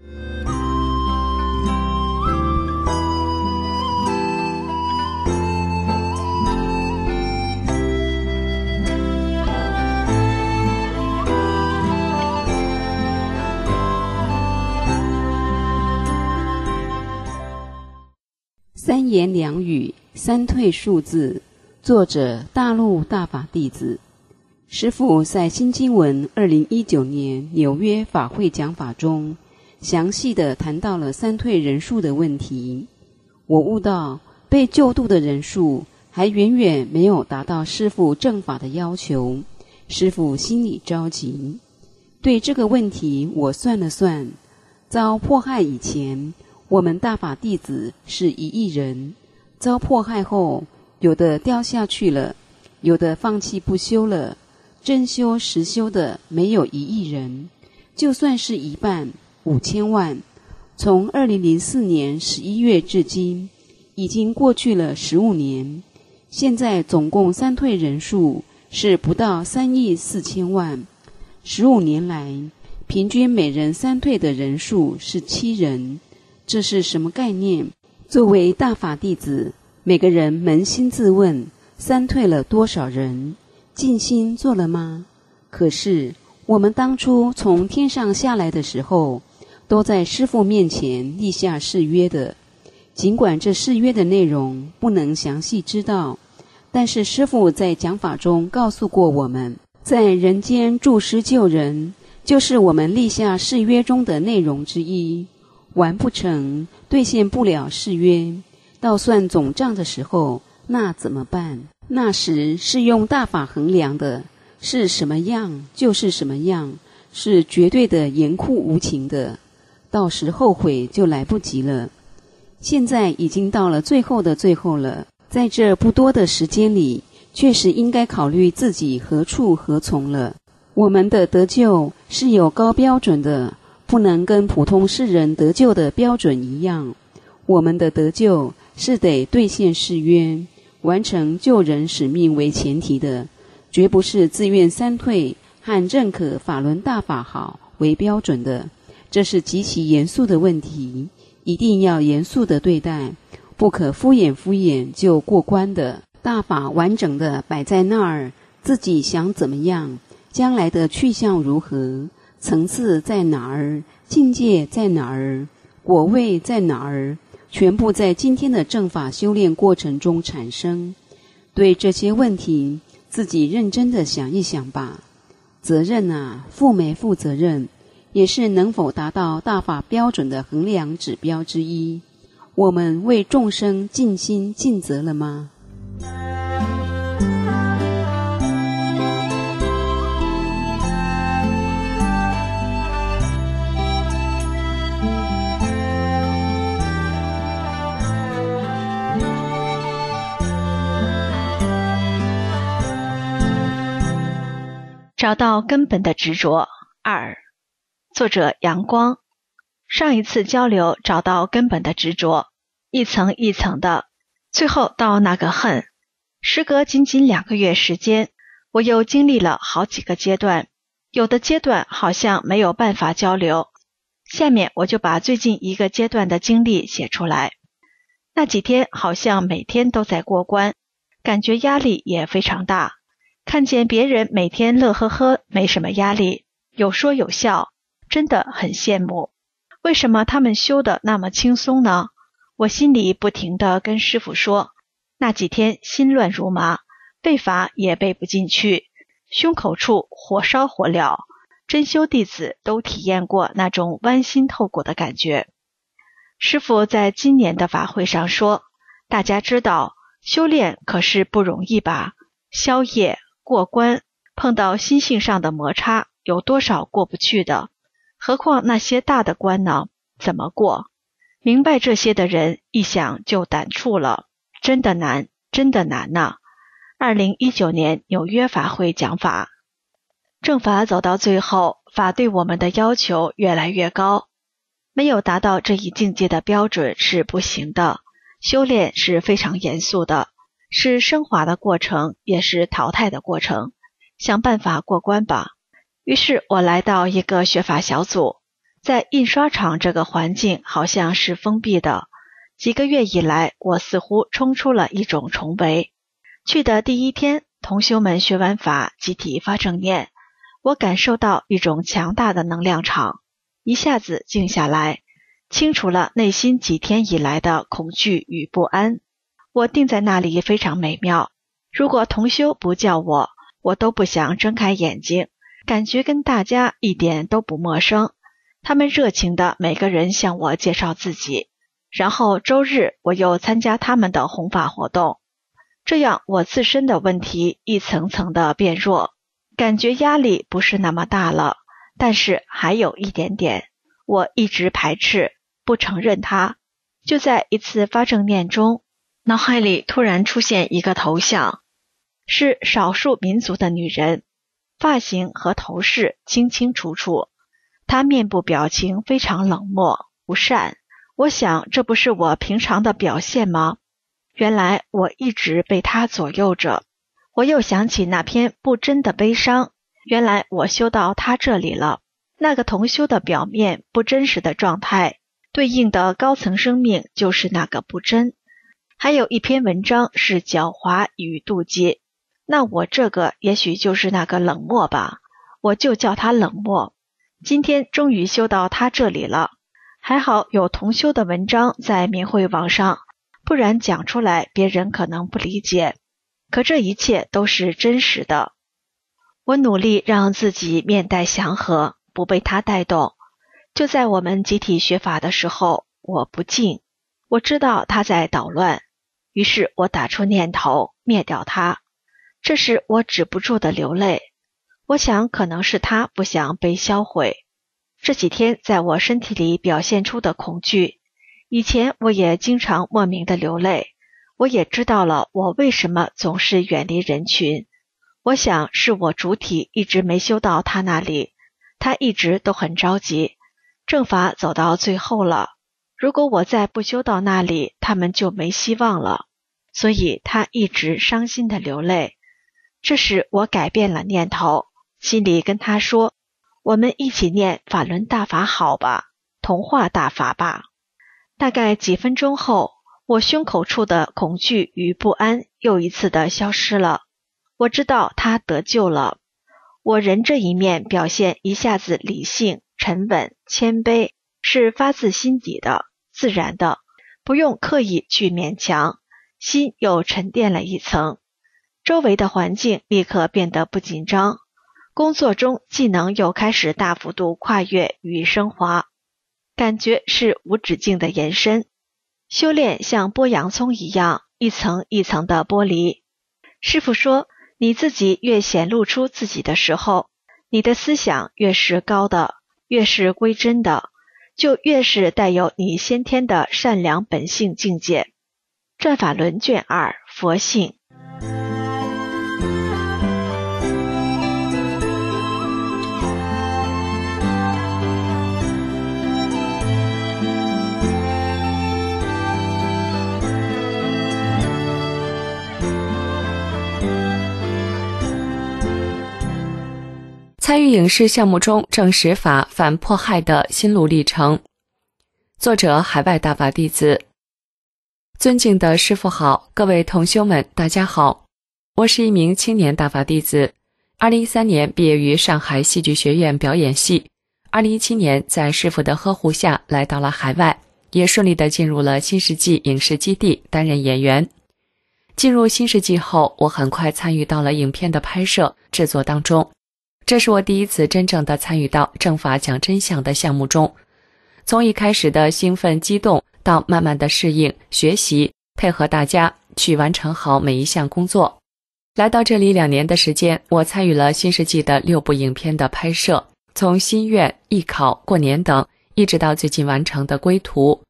三言两语，三退数字。作者大陆大法弟子。师父在新经文2019年纽约法会讲法中，详细地谈到了三退人数的问题。我悟到，被救度的人数还远远没有达到师父正法的要求。师父心里着急。对这个问题，我算了算，遭迫害以前，我们大法弟子是1亿人，遭迫害后，有的掉下去了，有的放弃不修了，真修实修的没有1亿人，就算是一半，5000万。从2004年11月至今，已经过去了15年，现在总共三退人数是不到3亿4000万。15年来，平均每人三退的人数是7人，这是什么概念？作为大法弟子，每个人扪心自问，三退了多少人？尽心做了吗？可是我们当初从天上下来的时候，都在师父面前立下誓约的。尽管这誓约的内容不能详细知道，但是师父在讲法中告诉过我们，在人间助师救人，就是我们立下誓约中的内容之一。完不成，兑现不了誓约，到算总账的时候，那怎么办？那时是用大法衡量的，是什么样就是什么样，是绝对的严酷无情的，到时后悔就来不及了。现在已经到了最后的最后了，在这不多的时间里，确实应该考虑自己何处何从了。我们的得救是有高标准的，不能跟普通世人得救的标准一样。我们的得救是得兑现誓约，完成救人使命为前提的，绝不是自愿三退和认可法轮大法好为标准的。这是极其严肃的问题，一定要严肃的对待，不可敷衍就过关的。大法完整的摆在那儿，自己想怎么样，将来的去向如何，层次在哪儿，境界在哪儿，果位在哪儿，全部在今天的正法修炼过程中产生。对这些问题，自己认真的想一想吧。责任啊，负没负责任，也是能否达到大法标准的衡量指标之一。我们为众生尽心尽责了吗？ 找到根本的执着。2，作者阳光。上一次交流找到根本的执着，一层一层的，最后到那个恨。时隔仅仅2个月时间，我又经历了好几个阶段，有的阶段好像没有办法交流。下面我就把最近一个阶段的经历写出来。那几天好像每天都在过关，感觉压力也非常大。看见别人每天乐呵呵，没什么压力，有说有笑，真的很羡慕。为什么他们修得那么轻松呢？我心里不停地跟师父说，那几天心乱如麻，背法也背不进去，胸口处火烧火燎，真修弟子都体验过那种剜心透骨的感觉。师父在今年的法会上说，大家知道修炼可是不容易吧，消业过关，碰到心性上的摩擦，有多少过不去的？何况那些大的关呢？怎么过？ 明白这些的人一想就胆触了，真的难，真的难呐。2019年纽约法会讲法，正法走到最后，法对我们的要求越来越高，没有达到这一境界的标准是不行的。修炼是非常严肃的，是升华的过程，也是淘汰的过程，想办法过关吧。于是我来到一个学法小组，在印刷厂这个环境好像是封闭的，几个月以来，我似乎冲出了一种重围。去的第一天，同修们学完法，集体发正念，我感受到一种强大的能量场，一下子静下来，清除了内心几天以来的恐惧与不安。我定在那里非常美妙，如果同修不叫我，我都不想睁开眼睛，感觉跟大家一点都不陌生。他们热情的每个人向我介绍自己，然后周日我又参加他们的弘法活动，这样我自身的问题一层层的变弱，感觉压力不是那么大了，但是还有一点点，我一直排斥，不承认它。就在一次发正念中，脑海里突然出现一个头像，是少数民族的女人，发型和头饰清清楚楚，她面部表情非常冷漠不善。我想这不是我平常的表现吗？原来我一直被她左右着。我又想起那篇不真的悲伤，原来我修到她这里了。那个同修的表面不真实的状态，对应的高层生命就是那个不真。还有一篇文章是狡猾与妒忌，那我这个也许就是那个冷漠吧，我就叫他冷漠。今天终于修到他这里了，还好有同修的文章在明慧网上，不然讲出来别人可能不理解。可这一切都是真实的。我努力让自己面带祥和，不被他带动。就在我们集体学法的时候，我不静，我知道他在捣乱，于是我打出念头灭掉他。这时我止不住的流泪，我想可能是他不想被销毁。这几天在我身体里表现出的恐惧，以前我也经常莫名的流泪，我也知道了我为什么总是远离人群。我想是我主体一直没修到他那里，他一直都很着急，正法走到最后了，如果我再不修到那里，他们就没希望了，所以他一直伤心的流泪。这时我改变了念头，心里跟他说，我们一起念法轮大法好吧，同化大法吧。大概几分钟后，我胸口处的恐惧与不安又一次的消失了。我知道他得救了。我人这一面表现一下子理性、沉稳、谦卑，是发自心底的、自然的，不用刻意去勉强，心又沉淀了一层。周围的环境立刻变得不紧张，工作中技能又开始大幅度跨越与升华，感觉是无止境的延伸。修炼像剥洋葱一样，一层一层的剥离。师父说，你自己越显露出自己的时候，你的思想越是高的，越是归真的，就越是带有你先天的善良本性境界。转法轮卷2，佛性。 参与影视项目中证实法反迫害的心路历程。作者海外大法弟子。尊敬的师父好，各位同修们大家好，我是一名青年大法弟子，2013年毕业于上海戏剧学院表演系，2017年在师父的呵护下来到了海外，也顺利地进入了新世纪影视基地担任演员。进入新世纪后，我很快参与到了影片的拍摄制作当中，这是我第一次真正的参与到正法讲真相的项目中。从一开始的兴奋激动，到慢慢的适应学习，配合大家去完成好每一项工作。来到这里2年的时间，我参与了新世纪的6部影片的拍摄，从心愿、艺考、过年等，一直到最近完成的归途。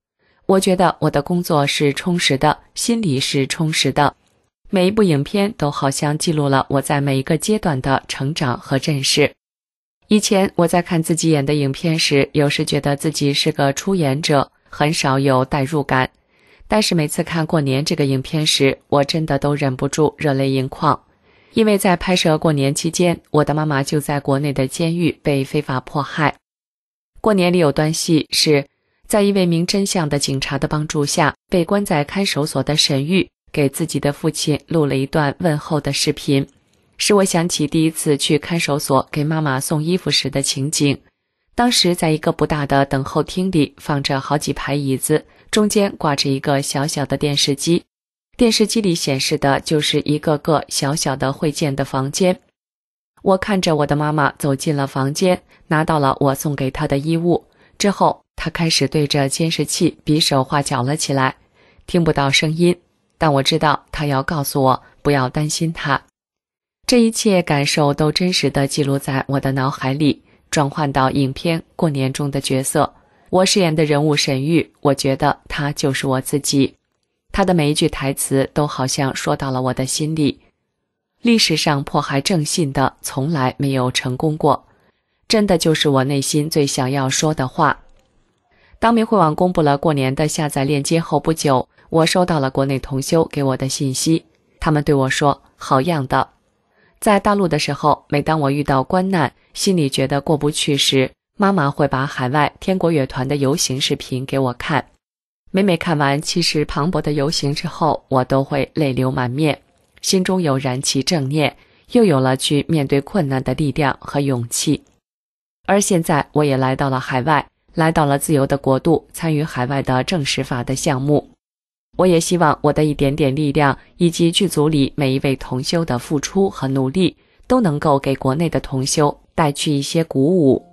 我觉得我的工作是充实的，心里是充实的。每一部影片都好像记录了我在每一个阶段的成长和认识。以前我在看自己演的影片时，有时觉得自己是个出演者，很少有代入感。但是每次看过年这个影片时，我真的都忍不住热泪盈眶。因为在拍摄过年期间，我的妈妈就在国内的监狱被非法迫害。过年里有段戏是在一位明真相的警察的帮助下，被关在看守所的沈玉给自己的父亲录了一段问候的视频，使我想起第一次去看守所给妈妈送衣服时的情景。当时在一个不大的等候厅里，放着好几排椅子，中间挂着一个小小的电视机，电视机里显示的就是一个个小小的会见的房间。我看着我的妈妈走进了房间，拿到了我送给她的衣物之后，她开始对着监视器比手画脚了起来，听不到声音，但我知道她要告诉我不要担心她。这一切感受都真实地记录在我的脑海里，转换到影片《过年》中的角色。我饰演的人物沈玉，我觉得他就是我自己。他的每一句台词都好像说到了我的心里。历史上迫害正信的从来没有成功过，真的就是我内心最想要说的话。当明慧网公布了过年的下载链接后不久，我收到了国内同修给我的信息，他们对我说好样的。在大陆的时候，每当我遇到关难，心里觉得过不去时，妈妈会把海外天国乐团的游行视频给我看。每每看完气势磅礴的游行之后，我都会泪流满面，心中有燃起正念，又有了去面对困难的力量和勇气。而现在我也来到了海外，来到了自由的国度，参与海外的正实法的项目。我也希望我的一点点力量，以及剧组里每一位同修的付出和努力，都能够给国内的同修带去一些鼓舞。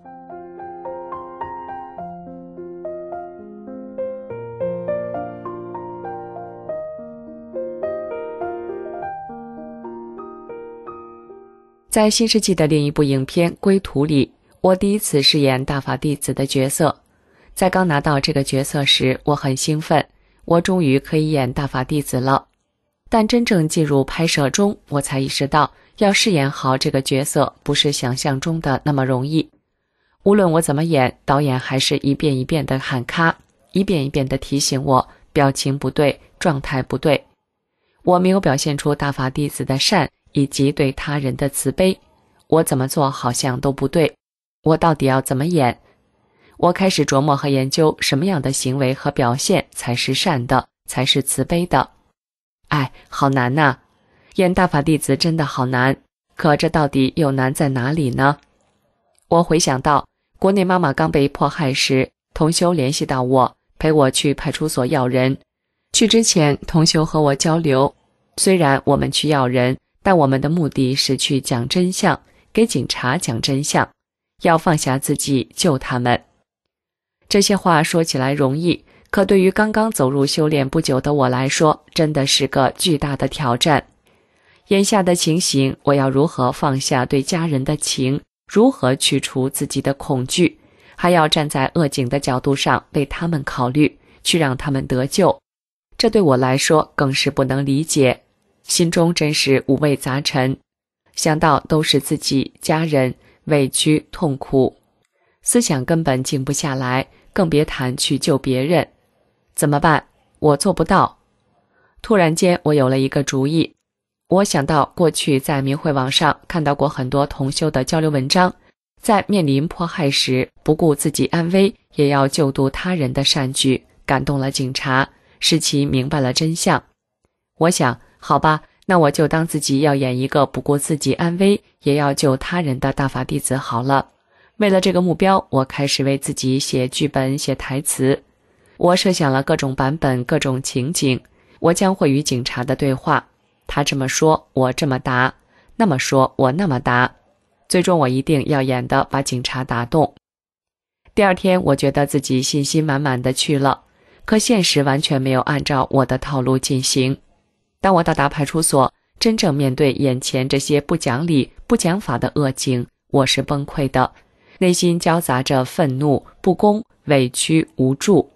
在新世纪的另一部影片《归途》里，我第一次饰演大法弟子的角色。在刚拿到这个角色时，我很兴奋，我终于可以演大法弟子了。但真正进入拍摄中，我才意识到要饰演好这个角色不是想象中的那么容易。无论我怎么演，导演还是一遍一遍地喊咔，一遍一遍地提醒我表情不对，状态不对。我没有表现出大法弟子的善以及对他人的慈悲，我怎么做好像都不对，我到底要怎么演？我开始琢磨和研究什么样的行为和表现才是善的，才是慈悲的。哎，好难呐！演大法弟子真的好难，可这到底又难在哪里呢？我回想到国内妈妈刚被迫害时，同修联系到我，陪我去派出所要人。去之前，同修和我交流，虽然我们去要人，但我们的目的是去讲真相，给警察讲真相，要放下自己救他们。这些话说起来容易，可对于刚刚走入修炼不久的我来说，真的是个巨大的挑战。眼下的情形，我要如何放下对家人的情，如何去除自己的恐惧，还要站在恶警的角度上为他们考虑，去让他们得救。这对我来说更是不能理解，心中真是五味杂陈，想到都是自己家人委屈痛苦，思想根本静不下来，更别谈去救别人。怎么办？我做不到。突然间我有了一个主意，我想到过去在明慧网上看到过很多同修的交流文章，在面临迫害时不顾自己安危也要救度他人的善举，感动了警察，使其明白了真相。我想，好吧，那我就当自己要演一个不顾自己安危也要救他人的大法弟子好了。为了这个目标，我开始为自己写剧本写台词。我设想了各种版本各种情景，我将会与警察的对话，他这么说我这么答，那么说我那么答，最终我一定要演得把警察打动。第二天我觉得自己信心满满的去了，可现实完全没有按照我的套路进行。当我到达派出所，真正面对眼前这些不讲理不讲法的恶警，我是崩溃的，内心交杂着愤怒、不公、委屈、无助。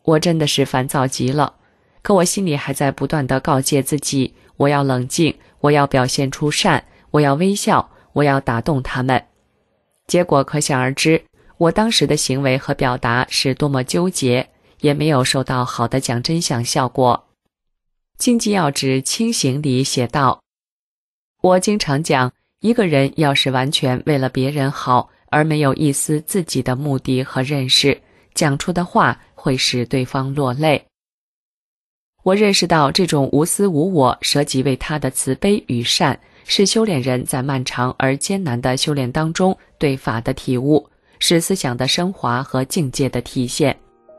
我真的是烦躁极了。可我心里还在不断地告诫自己，我要冷静，我要表现出善，我要微笑，我要打动他们。结果可想而知，我当时的行为和表达是多么纠结，也没有收到好的讲真相效果。经济要旨清醒里写道，我经常讲，一个人要是完全为了别人好，而没有一丝自己的目的和认识，讲出的话会使对方落泪。我认识到这种无私无我、舍己为他的慈悲与善，是修炼人在漫长而艰难的修炼当中对法的体悟，是思想的升华和境界的体现。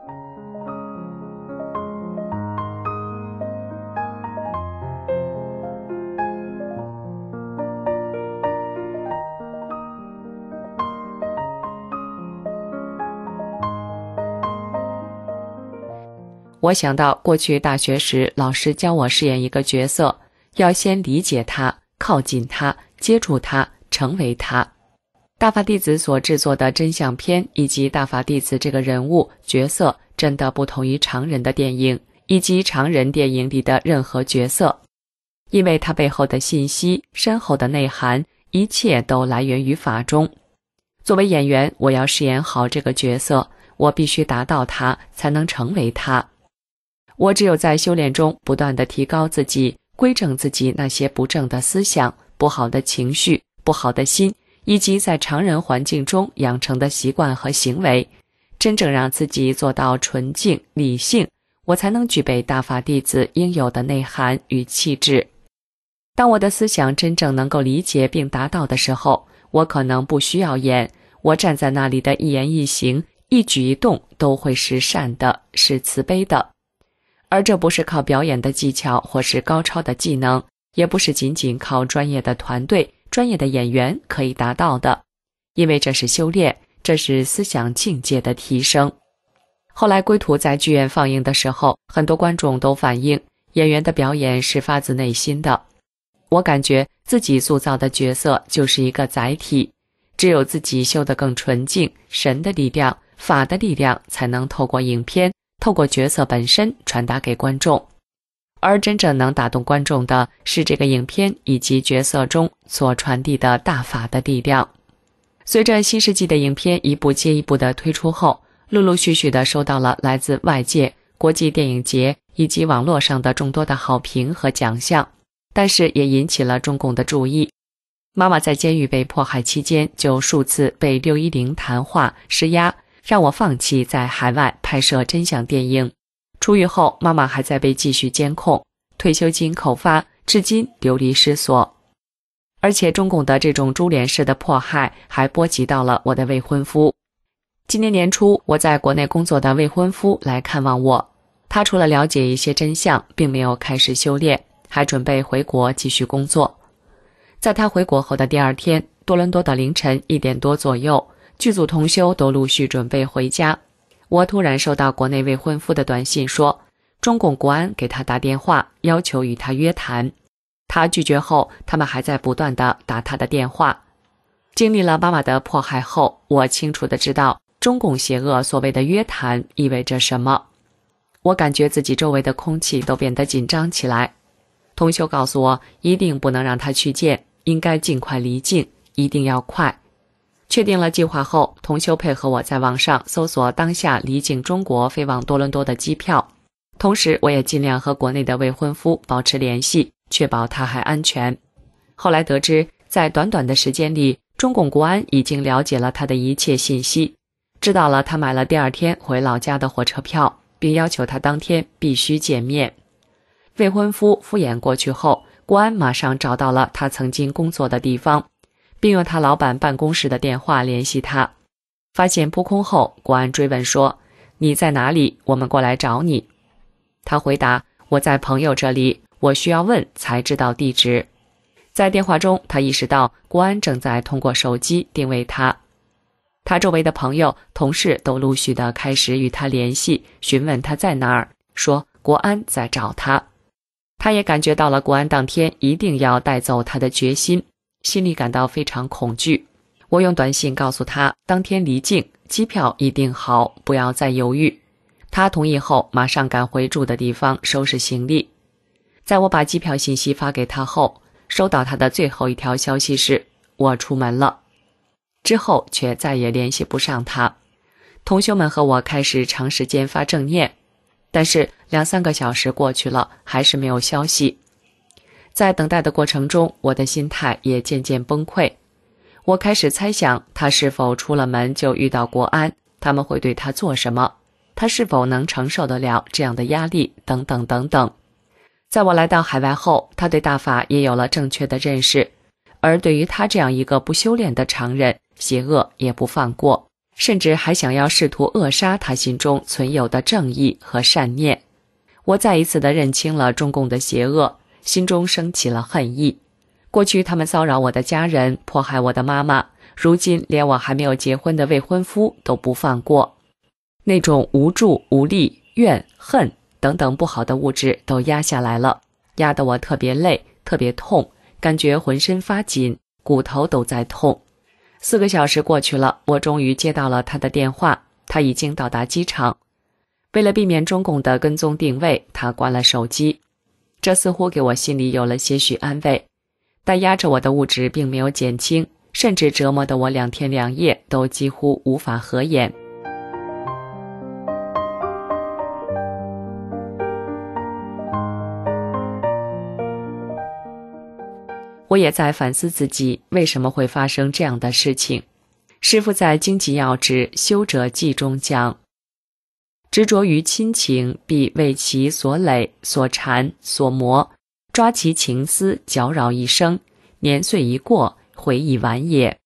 我想到过去大学时，老师教我饰演一个角色，要先理解他，靠近他，接触他，成为他。大法弟子所制作的真相片以及大法弟子这个人物角色真的不同于常人的电影以及常人电影里的任何角色，因为它背后的信息、深厚的内涵，一切都来源于法中。作为演员，我要饰演好这个角色，我必须达到它，才能成为它。我只有在修炼中不断地提高自己，规正自己那些不正的思想、不好的情绪、不好的心，以及在常人环境中养成的习惯和行为，真正让自己做到纯净、理性，我才能具备大法弟子应有的内涵与气质。当我的思想真正能够理解并达到的时候，我可能不需要演，我站在那里的一言一行、一举一动都会是善的，是慈悲的。而这不是靠表演的技巧或是高超的技能，也不是仅仅靠专业的团队、专业的演员可以达到的，因为这是修炼，这是思想境界的提升。后来归途在剧院放映的时候，很多观众都反映演员的表演是发自内心的。我感觉自己塑造的角色就是一个载体，只有自己修得更纯净，神的力量、法的力量才能透过影片，透过角色本身传达给观众。而真正能打动观众的是这个影片以及角色中所传递的大法的力量。随着新世纪的影片一部接一部的推出后，陆陆续续地收到了来自外界、国际电影节以及网络上的众多的好评和奖项，但是也引起了中共的注意。妈妈在监狱被迫害期间就数次被610谈话施压，让我放弃在海外拍摄真相电影。出狱后，妈妈还在被继续监控，退休金扣发，至今流离失所。而且中共的这种株连式的迫害还波及到了我的未婚夫。今年年初，我在国内工作的未婚夫来看望我，他除了了解一些真相，并没有开始修炼，还准备回国继续工作。在他回国后的第二天，多伦多的凌晨1点多左右，剧组同修都陆续准备回家。我突然收到国内未婚夫的短信说，中共国安给他打电话，要求与他约谈。他拒绝后，他们还在不断地打他的电话。经历了妈妈的迫害后，我清楚地知道中共邪恶所谓的约谈意味着什么。我感觉自己周围的空气都变得紧张起来。同修告诉我，一定不能让他去见，应该尽快离境，一定要快。确定了计划后，同修配合我在网上搜索当下离境中国飞往多伦多的机票，同时我也尽量和国内的未婚夫保持联系，确保他还安全。后来得知，在短短的时间里，中共国安已经了解了他的一切信息，知道了他买了第二天回老家的火车票，并要求他当天必须见面。未婚夫敷衍过去后，国安马上找到了他曾经工作的地方，并用他老板办公室的电话联系他。发现扑空后，国安追问说，你在哪里？我们过来找你。他回答，我在朋友这里，我需要问才知道地址。在电话中，他意识到国安正在通过手机定位他。他周围的朋友、同事都陆续地开始与他联系，询问他在哪儿，说国安在找他。他也感觉到了国安当天一定要带走他的决心，心里感到非常恐惧。我用短信告诉他，当天离境，机票一定好，不要再犹豫。 他同意后，马上赶回住的地方收拾行李。在我把机票信息发给他后，收到他的最后一条消息是我出门了，之后却再也联系不上他。同学们和我开始长时间发正念，但是2-3个小时过去了，还是没有消息。在等待的过程中，我的心态也渐渐崩溃。我开始猜想他是否出了门就遇到国安，他们会对他做什么，他是否能承受得了这样的压力，等等等等。在我来到海外后，他对大法也有了正确的认识，而对于他这样一个不修炼的常人，邪恶也不放过，甚至还想要试图扼杀他心中存有的正义和善念。我再一次地认清了中共的邪恶，心中升起了恨意。过去他们骚扰我的家人，迫害我的妈妈，如今连我还没有结婚的未婚夫都不放过。那种无助、无力、怨、恨等等不好的物质都压下来了，压得我特别累，特别痛，感觉浑身发紧，骨头都在痛。4个小时过去了，我终于接到了他的电话，他已经到达机场。为了避免中共的跟踪定位，他关了手机。这似乎给我心里有了些许安慰，但压着我的物质并没有减轻，甚至折磨得我2天2夜都几乎无法合眼。我也在反思自己为什么会发生这样的事情。师父在《经济要旨修者记》中讲，执着于亲情，必为其所累、所缠、所磨，抓其情思，搅扰一生，年岁一过，回忆晚也。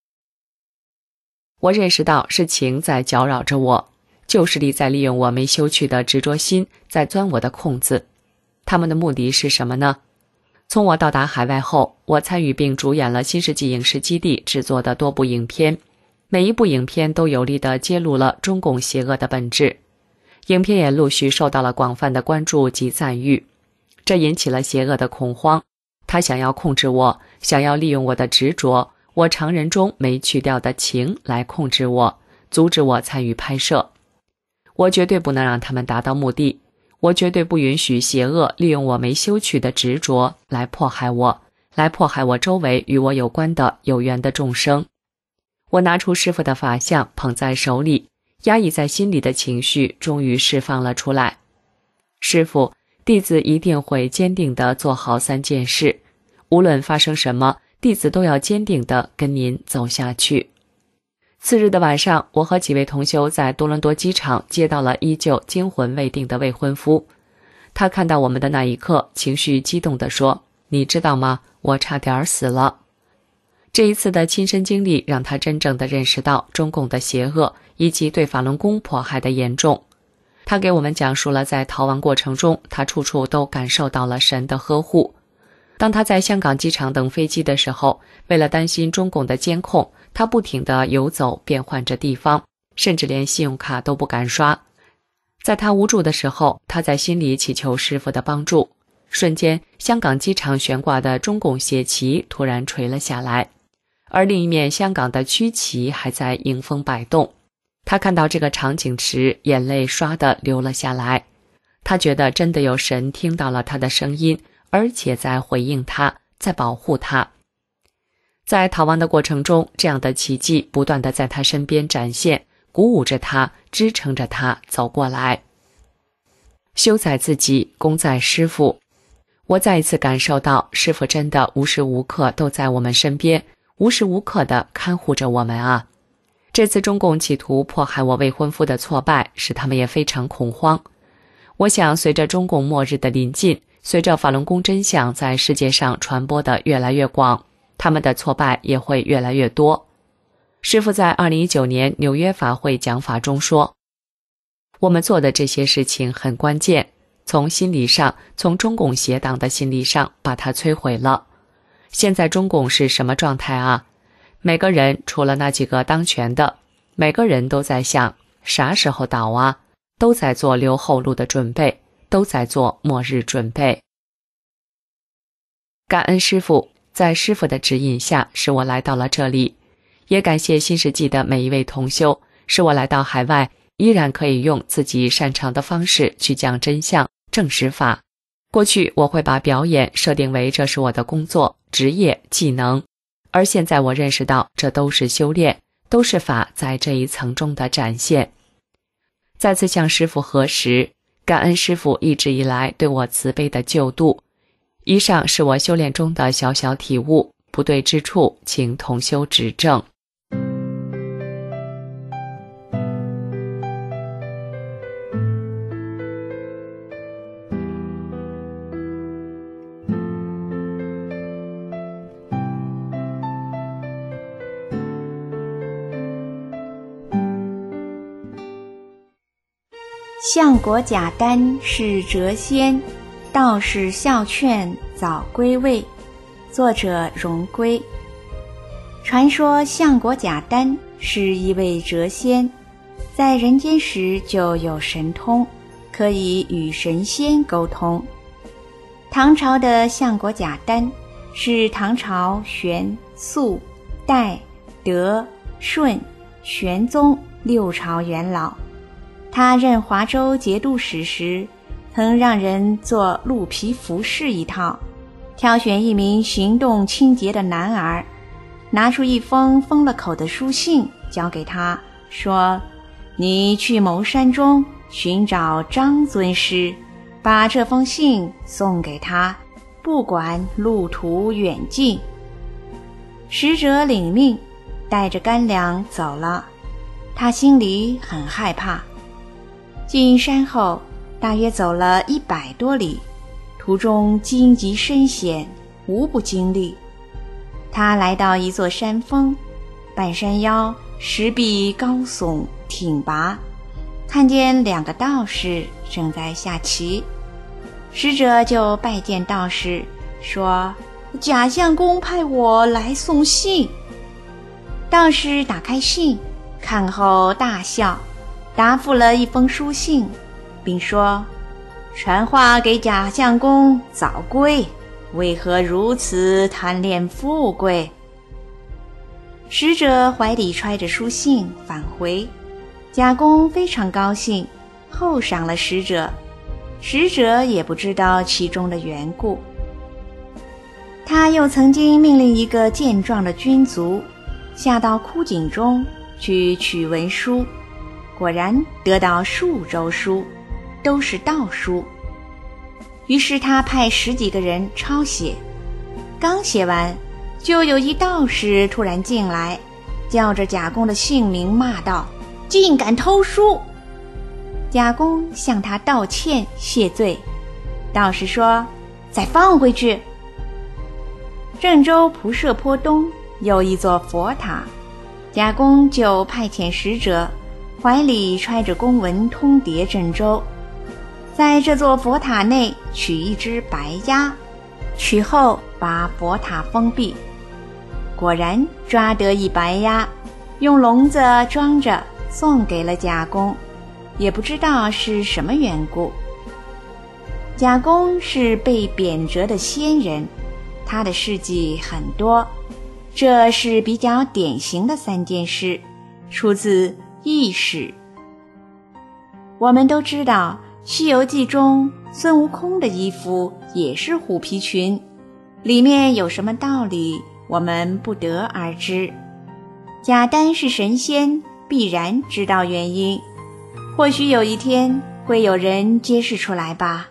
我认识到是情在搅扰着我，旧势力在利用我没修去的执着心，在钻我的空子。他们的目的是什么呢？从我到达海外后，我参与并主演了新世纪影视基地制作的多部影片，每一部影片都有力地揭露了中共邪恶的本质。影片也陆续受到了广泛的关注及赞誉，这引起了邪恶的恐慌。他想要控制我，想要利用我的执着，我常人中没去掉的情来控制我，阻止我参与拍摄。我绝对不能让他们达到目的，我绝对不允许邪恶利用我没修去的执着来迫害我，来迫害我周围与我有关的有缘的众生。我拿出师父的法相捧在手里，压抑在心里的情绪终于释放了出来。师父，弟子一定会坚定地做好3件事，无论发生什么，弟子都要坚定地跟您走下去。次日的晚上，我和几位同修在多伦多机场接到了依旧惊魂未定的未婚夫。他看到我们的那一刻，情绪激动地说，你知道吗？我差点死了。这一次的亲身经历让他真正地认识到中共的邪恶以及对法轮功迫害的严重。他给我们讲述了在逃亡过程中，他处处都感受到了神的呵护。当他在香港机场等飞机的时候，为了担心中共的监控，他不停地游走，变换着地方，甚至连信用卡都不敢刷。在他无助的时候，他在心里祈求师父的帮助。瞬间，香港机场悬挂的中共血旗突然垂了下来，而另一面香港的区旗还在迎风摆动。他看到这个场景时，眼泪唰地流了下来。他觉得真的有神听到了他的声音，而且在回应他，在保护他。在逃亡的过程中，这样的奇迹不断地在他身边展现，鼓舞着他，支撑着他走过来。修在自己，功在师父。我再一次感受到师父真的无时无刻都在我们身边，无时无刻地看护着我们啊。这次中共企图迫害我未婚夫的挫败，使他们也非常恐慌。我想随着中共末日的临近，随着法轮功真相在世界上传播的越来越广，他们的挫败也会越来越多。师父在2019年纽约法会讲法中说，我们做的这些事情很关键，从心理上，从中共邪党的心理上把它摧毁了。现在中共是什么状态啊？每个人除了那几个当权的，每个人都在想啥时候倒啊，都在做留后路的准备，都在做末日准备。感恩师父，在师父的指引下，使我来到了这里，也感谢新世纪的每一位同修，使我来到海外， 依然可以用自己擅长的方式去讲真相、证实法。过去我会把表演设定为这是我的工作、职业、技能，而现在我认识到这都是修炼，都是法在这一层中的展现。再次向师父核实，感恩师父一直以来对我慈悲的救度。以上是我修炼中的小小体悟，不对之处请同修指正。 相国贾丹是谪仙，道士孝劝早归位。作者荣归。传说相国贾丹是一位谪仙，在人间时就有神通，可以与神仙沟通。唐朝的相国贾丹是唐朝玄、肃、代、德、顺、玄宗6朝元老。他任华州节度使时，曾让人做鹿皮服饰一套，挑选一名行动清洁的男儿，拿出一封封了口的书信交给他，说：你去牟山中寻找张尊师，把这封信送给他，不管路途远近。使者领命，带着干粮走了。他心里很害怕。进山后，大约走了100多里，途中荆棘深险，无不经历。他来到一座山峰，半山腰石壁高耸挺拔，看见2个道士正在下棋。使者就拜见道士，说：贾相公派我来送信。道士打开信，看后大笑，答复了一封书信，并说：传话给贾相公早归，为何如此贪恋富贵？使者怀里揣着书信返回，贾公非常高兴，厚赏了使者，使者也不知道其中的缘故。他又曾经命令一个健壮的军卒下到枯井中去取文书，果然得到数周书，都是道书。于是他派10几个人抄写，刚写完，就有一道士突然进来，叫着贾公的姓名骂道：竟敢偷书！贾公向他道歉谢罪，道士说：再放回去。郑州蒲舍坡东有一座佛塔，贾公就派遣使者怀里揣着公文通牒郑州，在这座佛塔内取一只白鸭，取后把佛塔封闭。果然抓得一白鸭，用笼子装着送给了贾公，也不知道是什么缘故。贾公是被贬谪的仙人，他的事迹很多，这是比较典型的3件事，出自《异史》。我们都知道《西游记》中孙悟空的衣服也是虎皮裙，里面有什么道理，我们不得而知。贾丹是神仙，必然知道原因，或许有一天会有人揭示出来吧。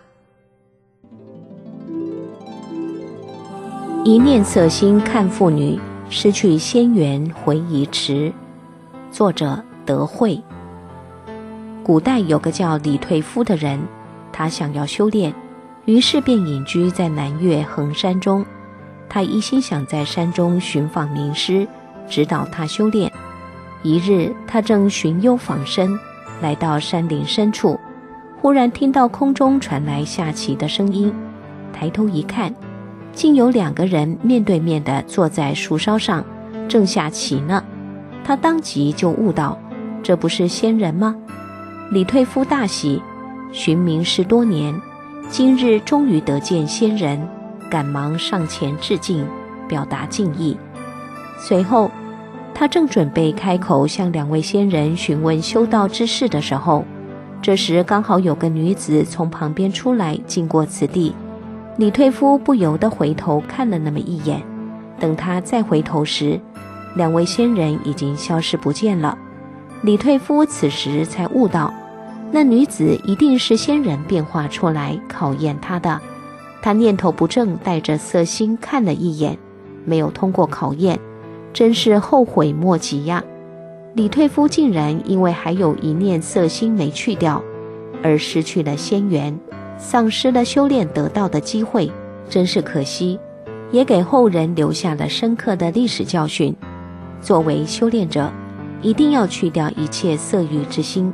一念色心看妇女，失去仙缘回忆迟。作者德惠。古代有个叫李退夫的人，他想要修炼，于是便隐居在南岳衡山中。他一心想在山中寻访名师，指导他修炼。一日，他正寻幽访深，来到山林深处，忽然听到空中传来下棋的声音，抬头一看，竟有2个人面对面地坐在树梢上，正下棋呢。他当即就悟道，这不是仙人吗？李退夫大喜，寻名师多年，今日终于得见仙人，赶忙上前致敬，表达敬意。随后他正准备开口向2位仙人询问修道之事的时候，这时刚好有个女子从旁边出来经过此地，李退夫不由得回头看了那么一眼，等他再回头时，2位仙人已经消失不见了。李退夫此时才悟到，那女子一定是仙人变化出来考验他的。他念头不正，带着色心看了一眼，没有通过考验，真是后悔莫及呀。李退夫竟然因为还有一念色心没去掉，而失去了仙缘，丧失了修炼得到的机会，真是可惜，也给后人留下了深刻的历史教训。作为修炼者，一定要去掉一切色欲之心。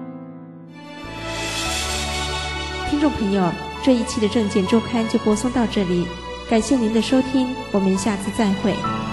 听众朋友，这一期的证件周刊就播送到这里，感谢您的收听，我们下次再会。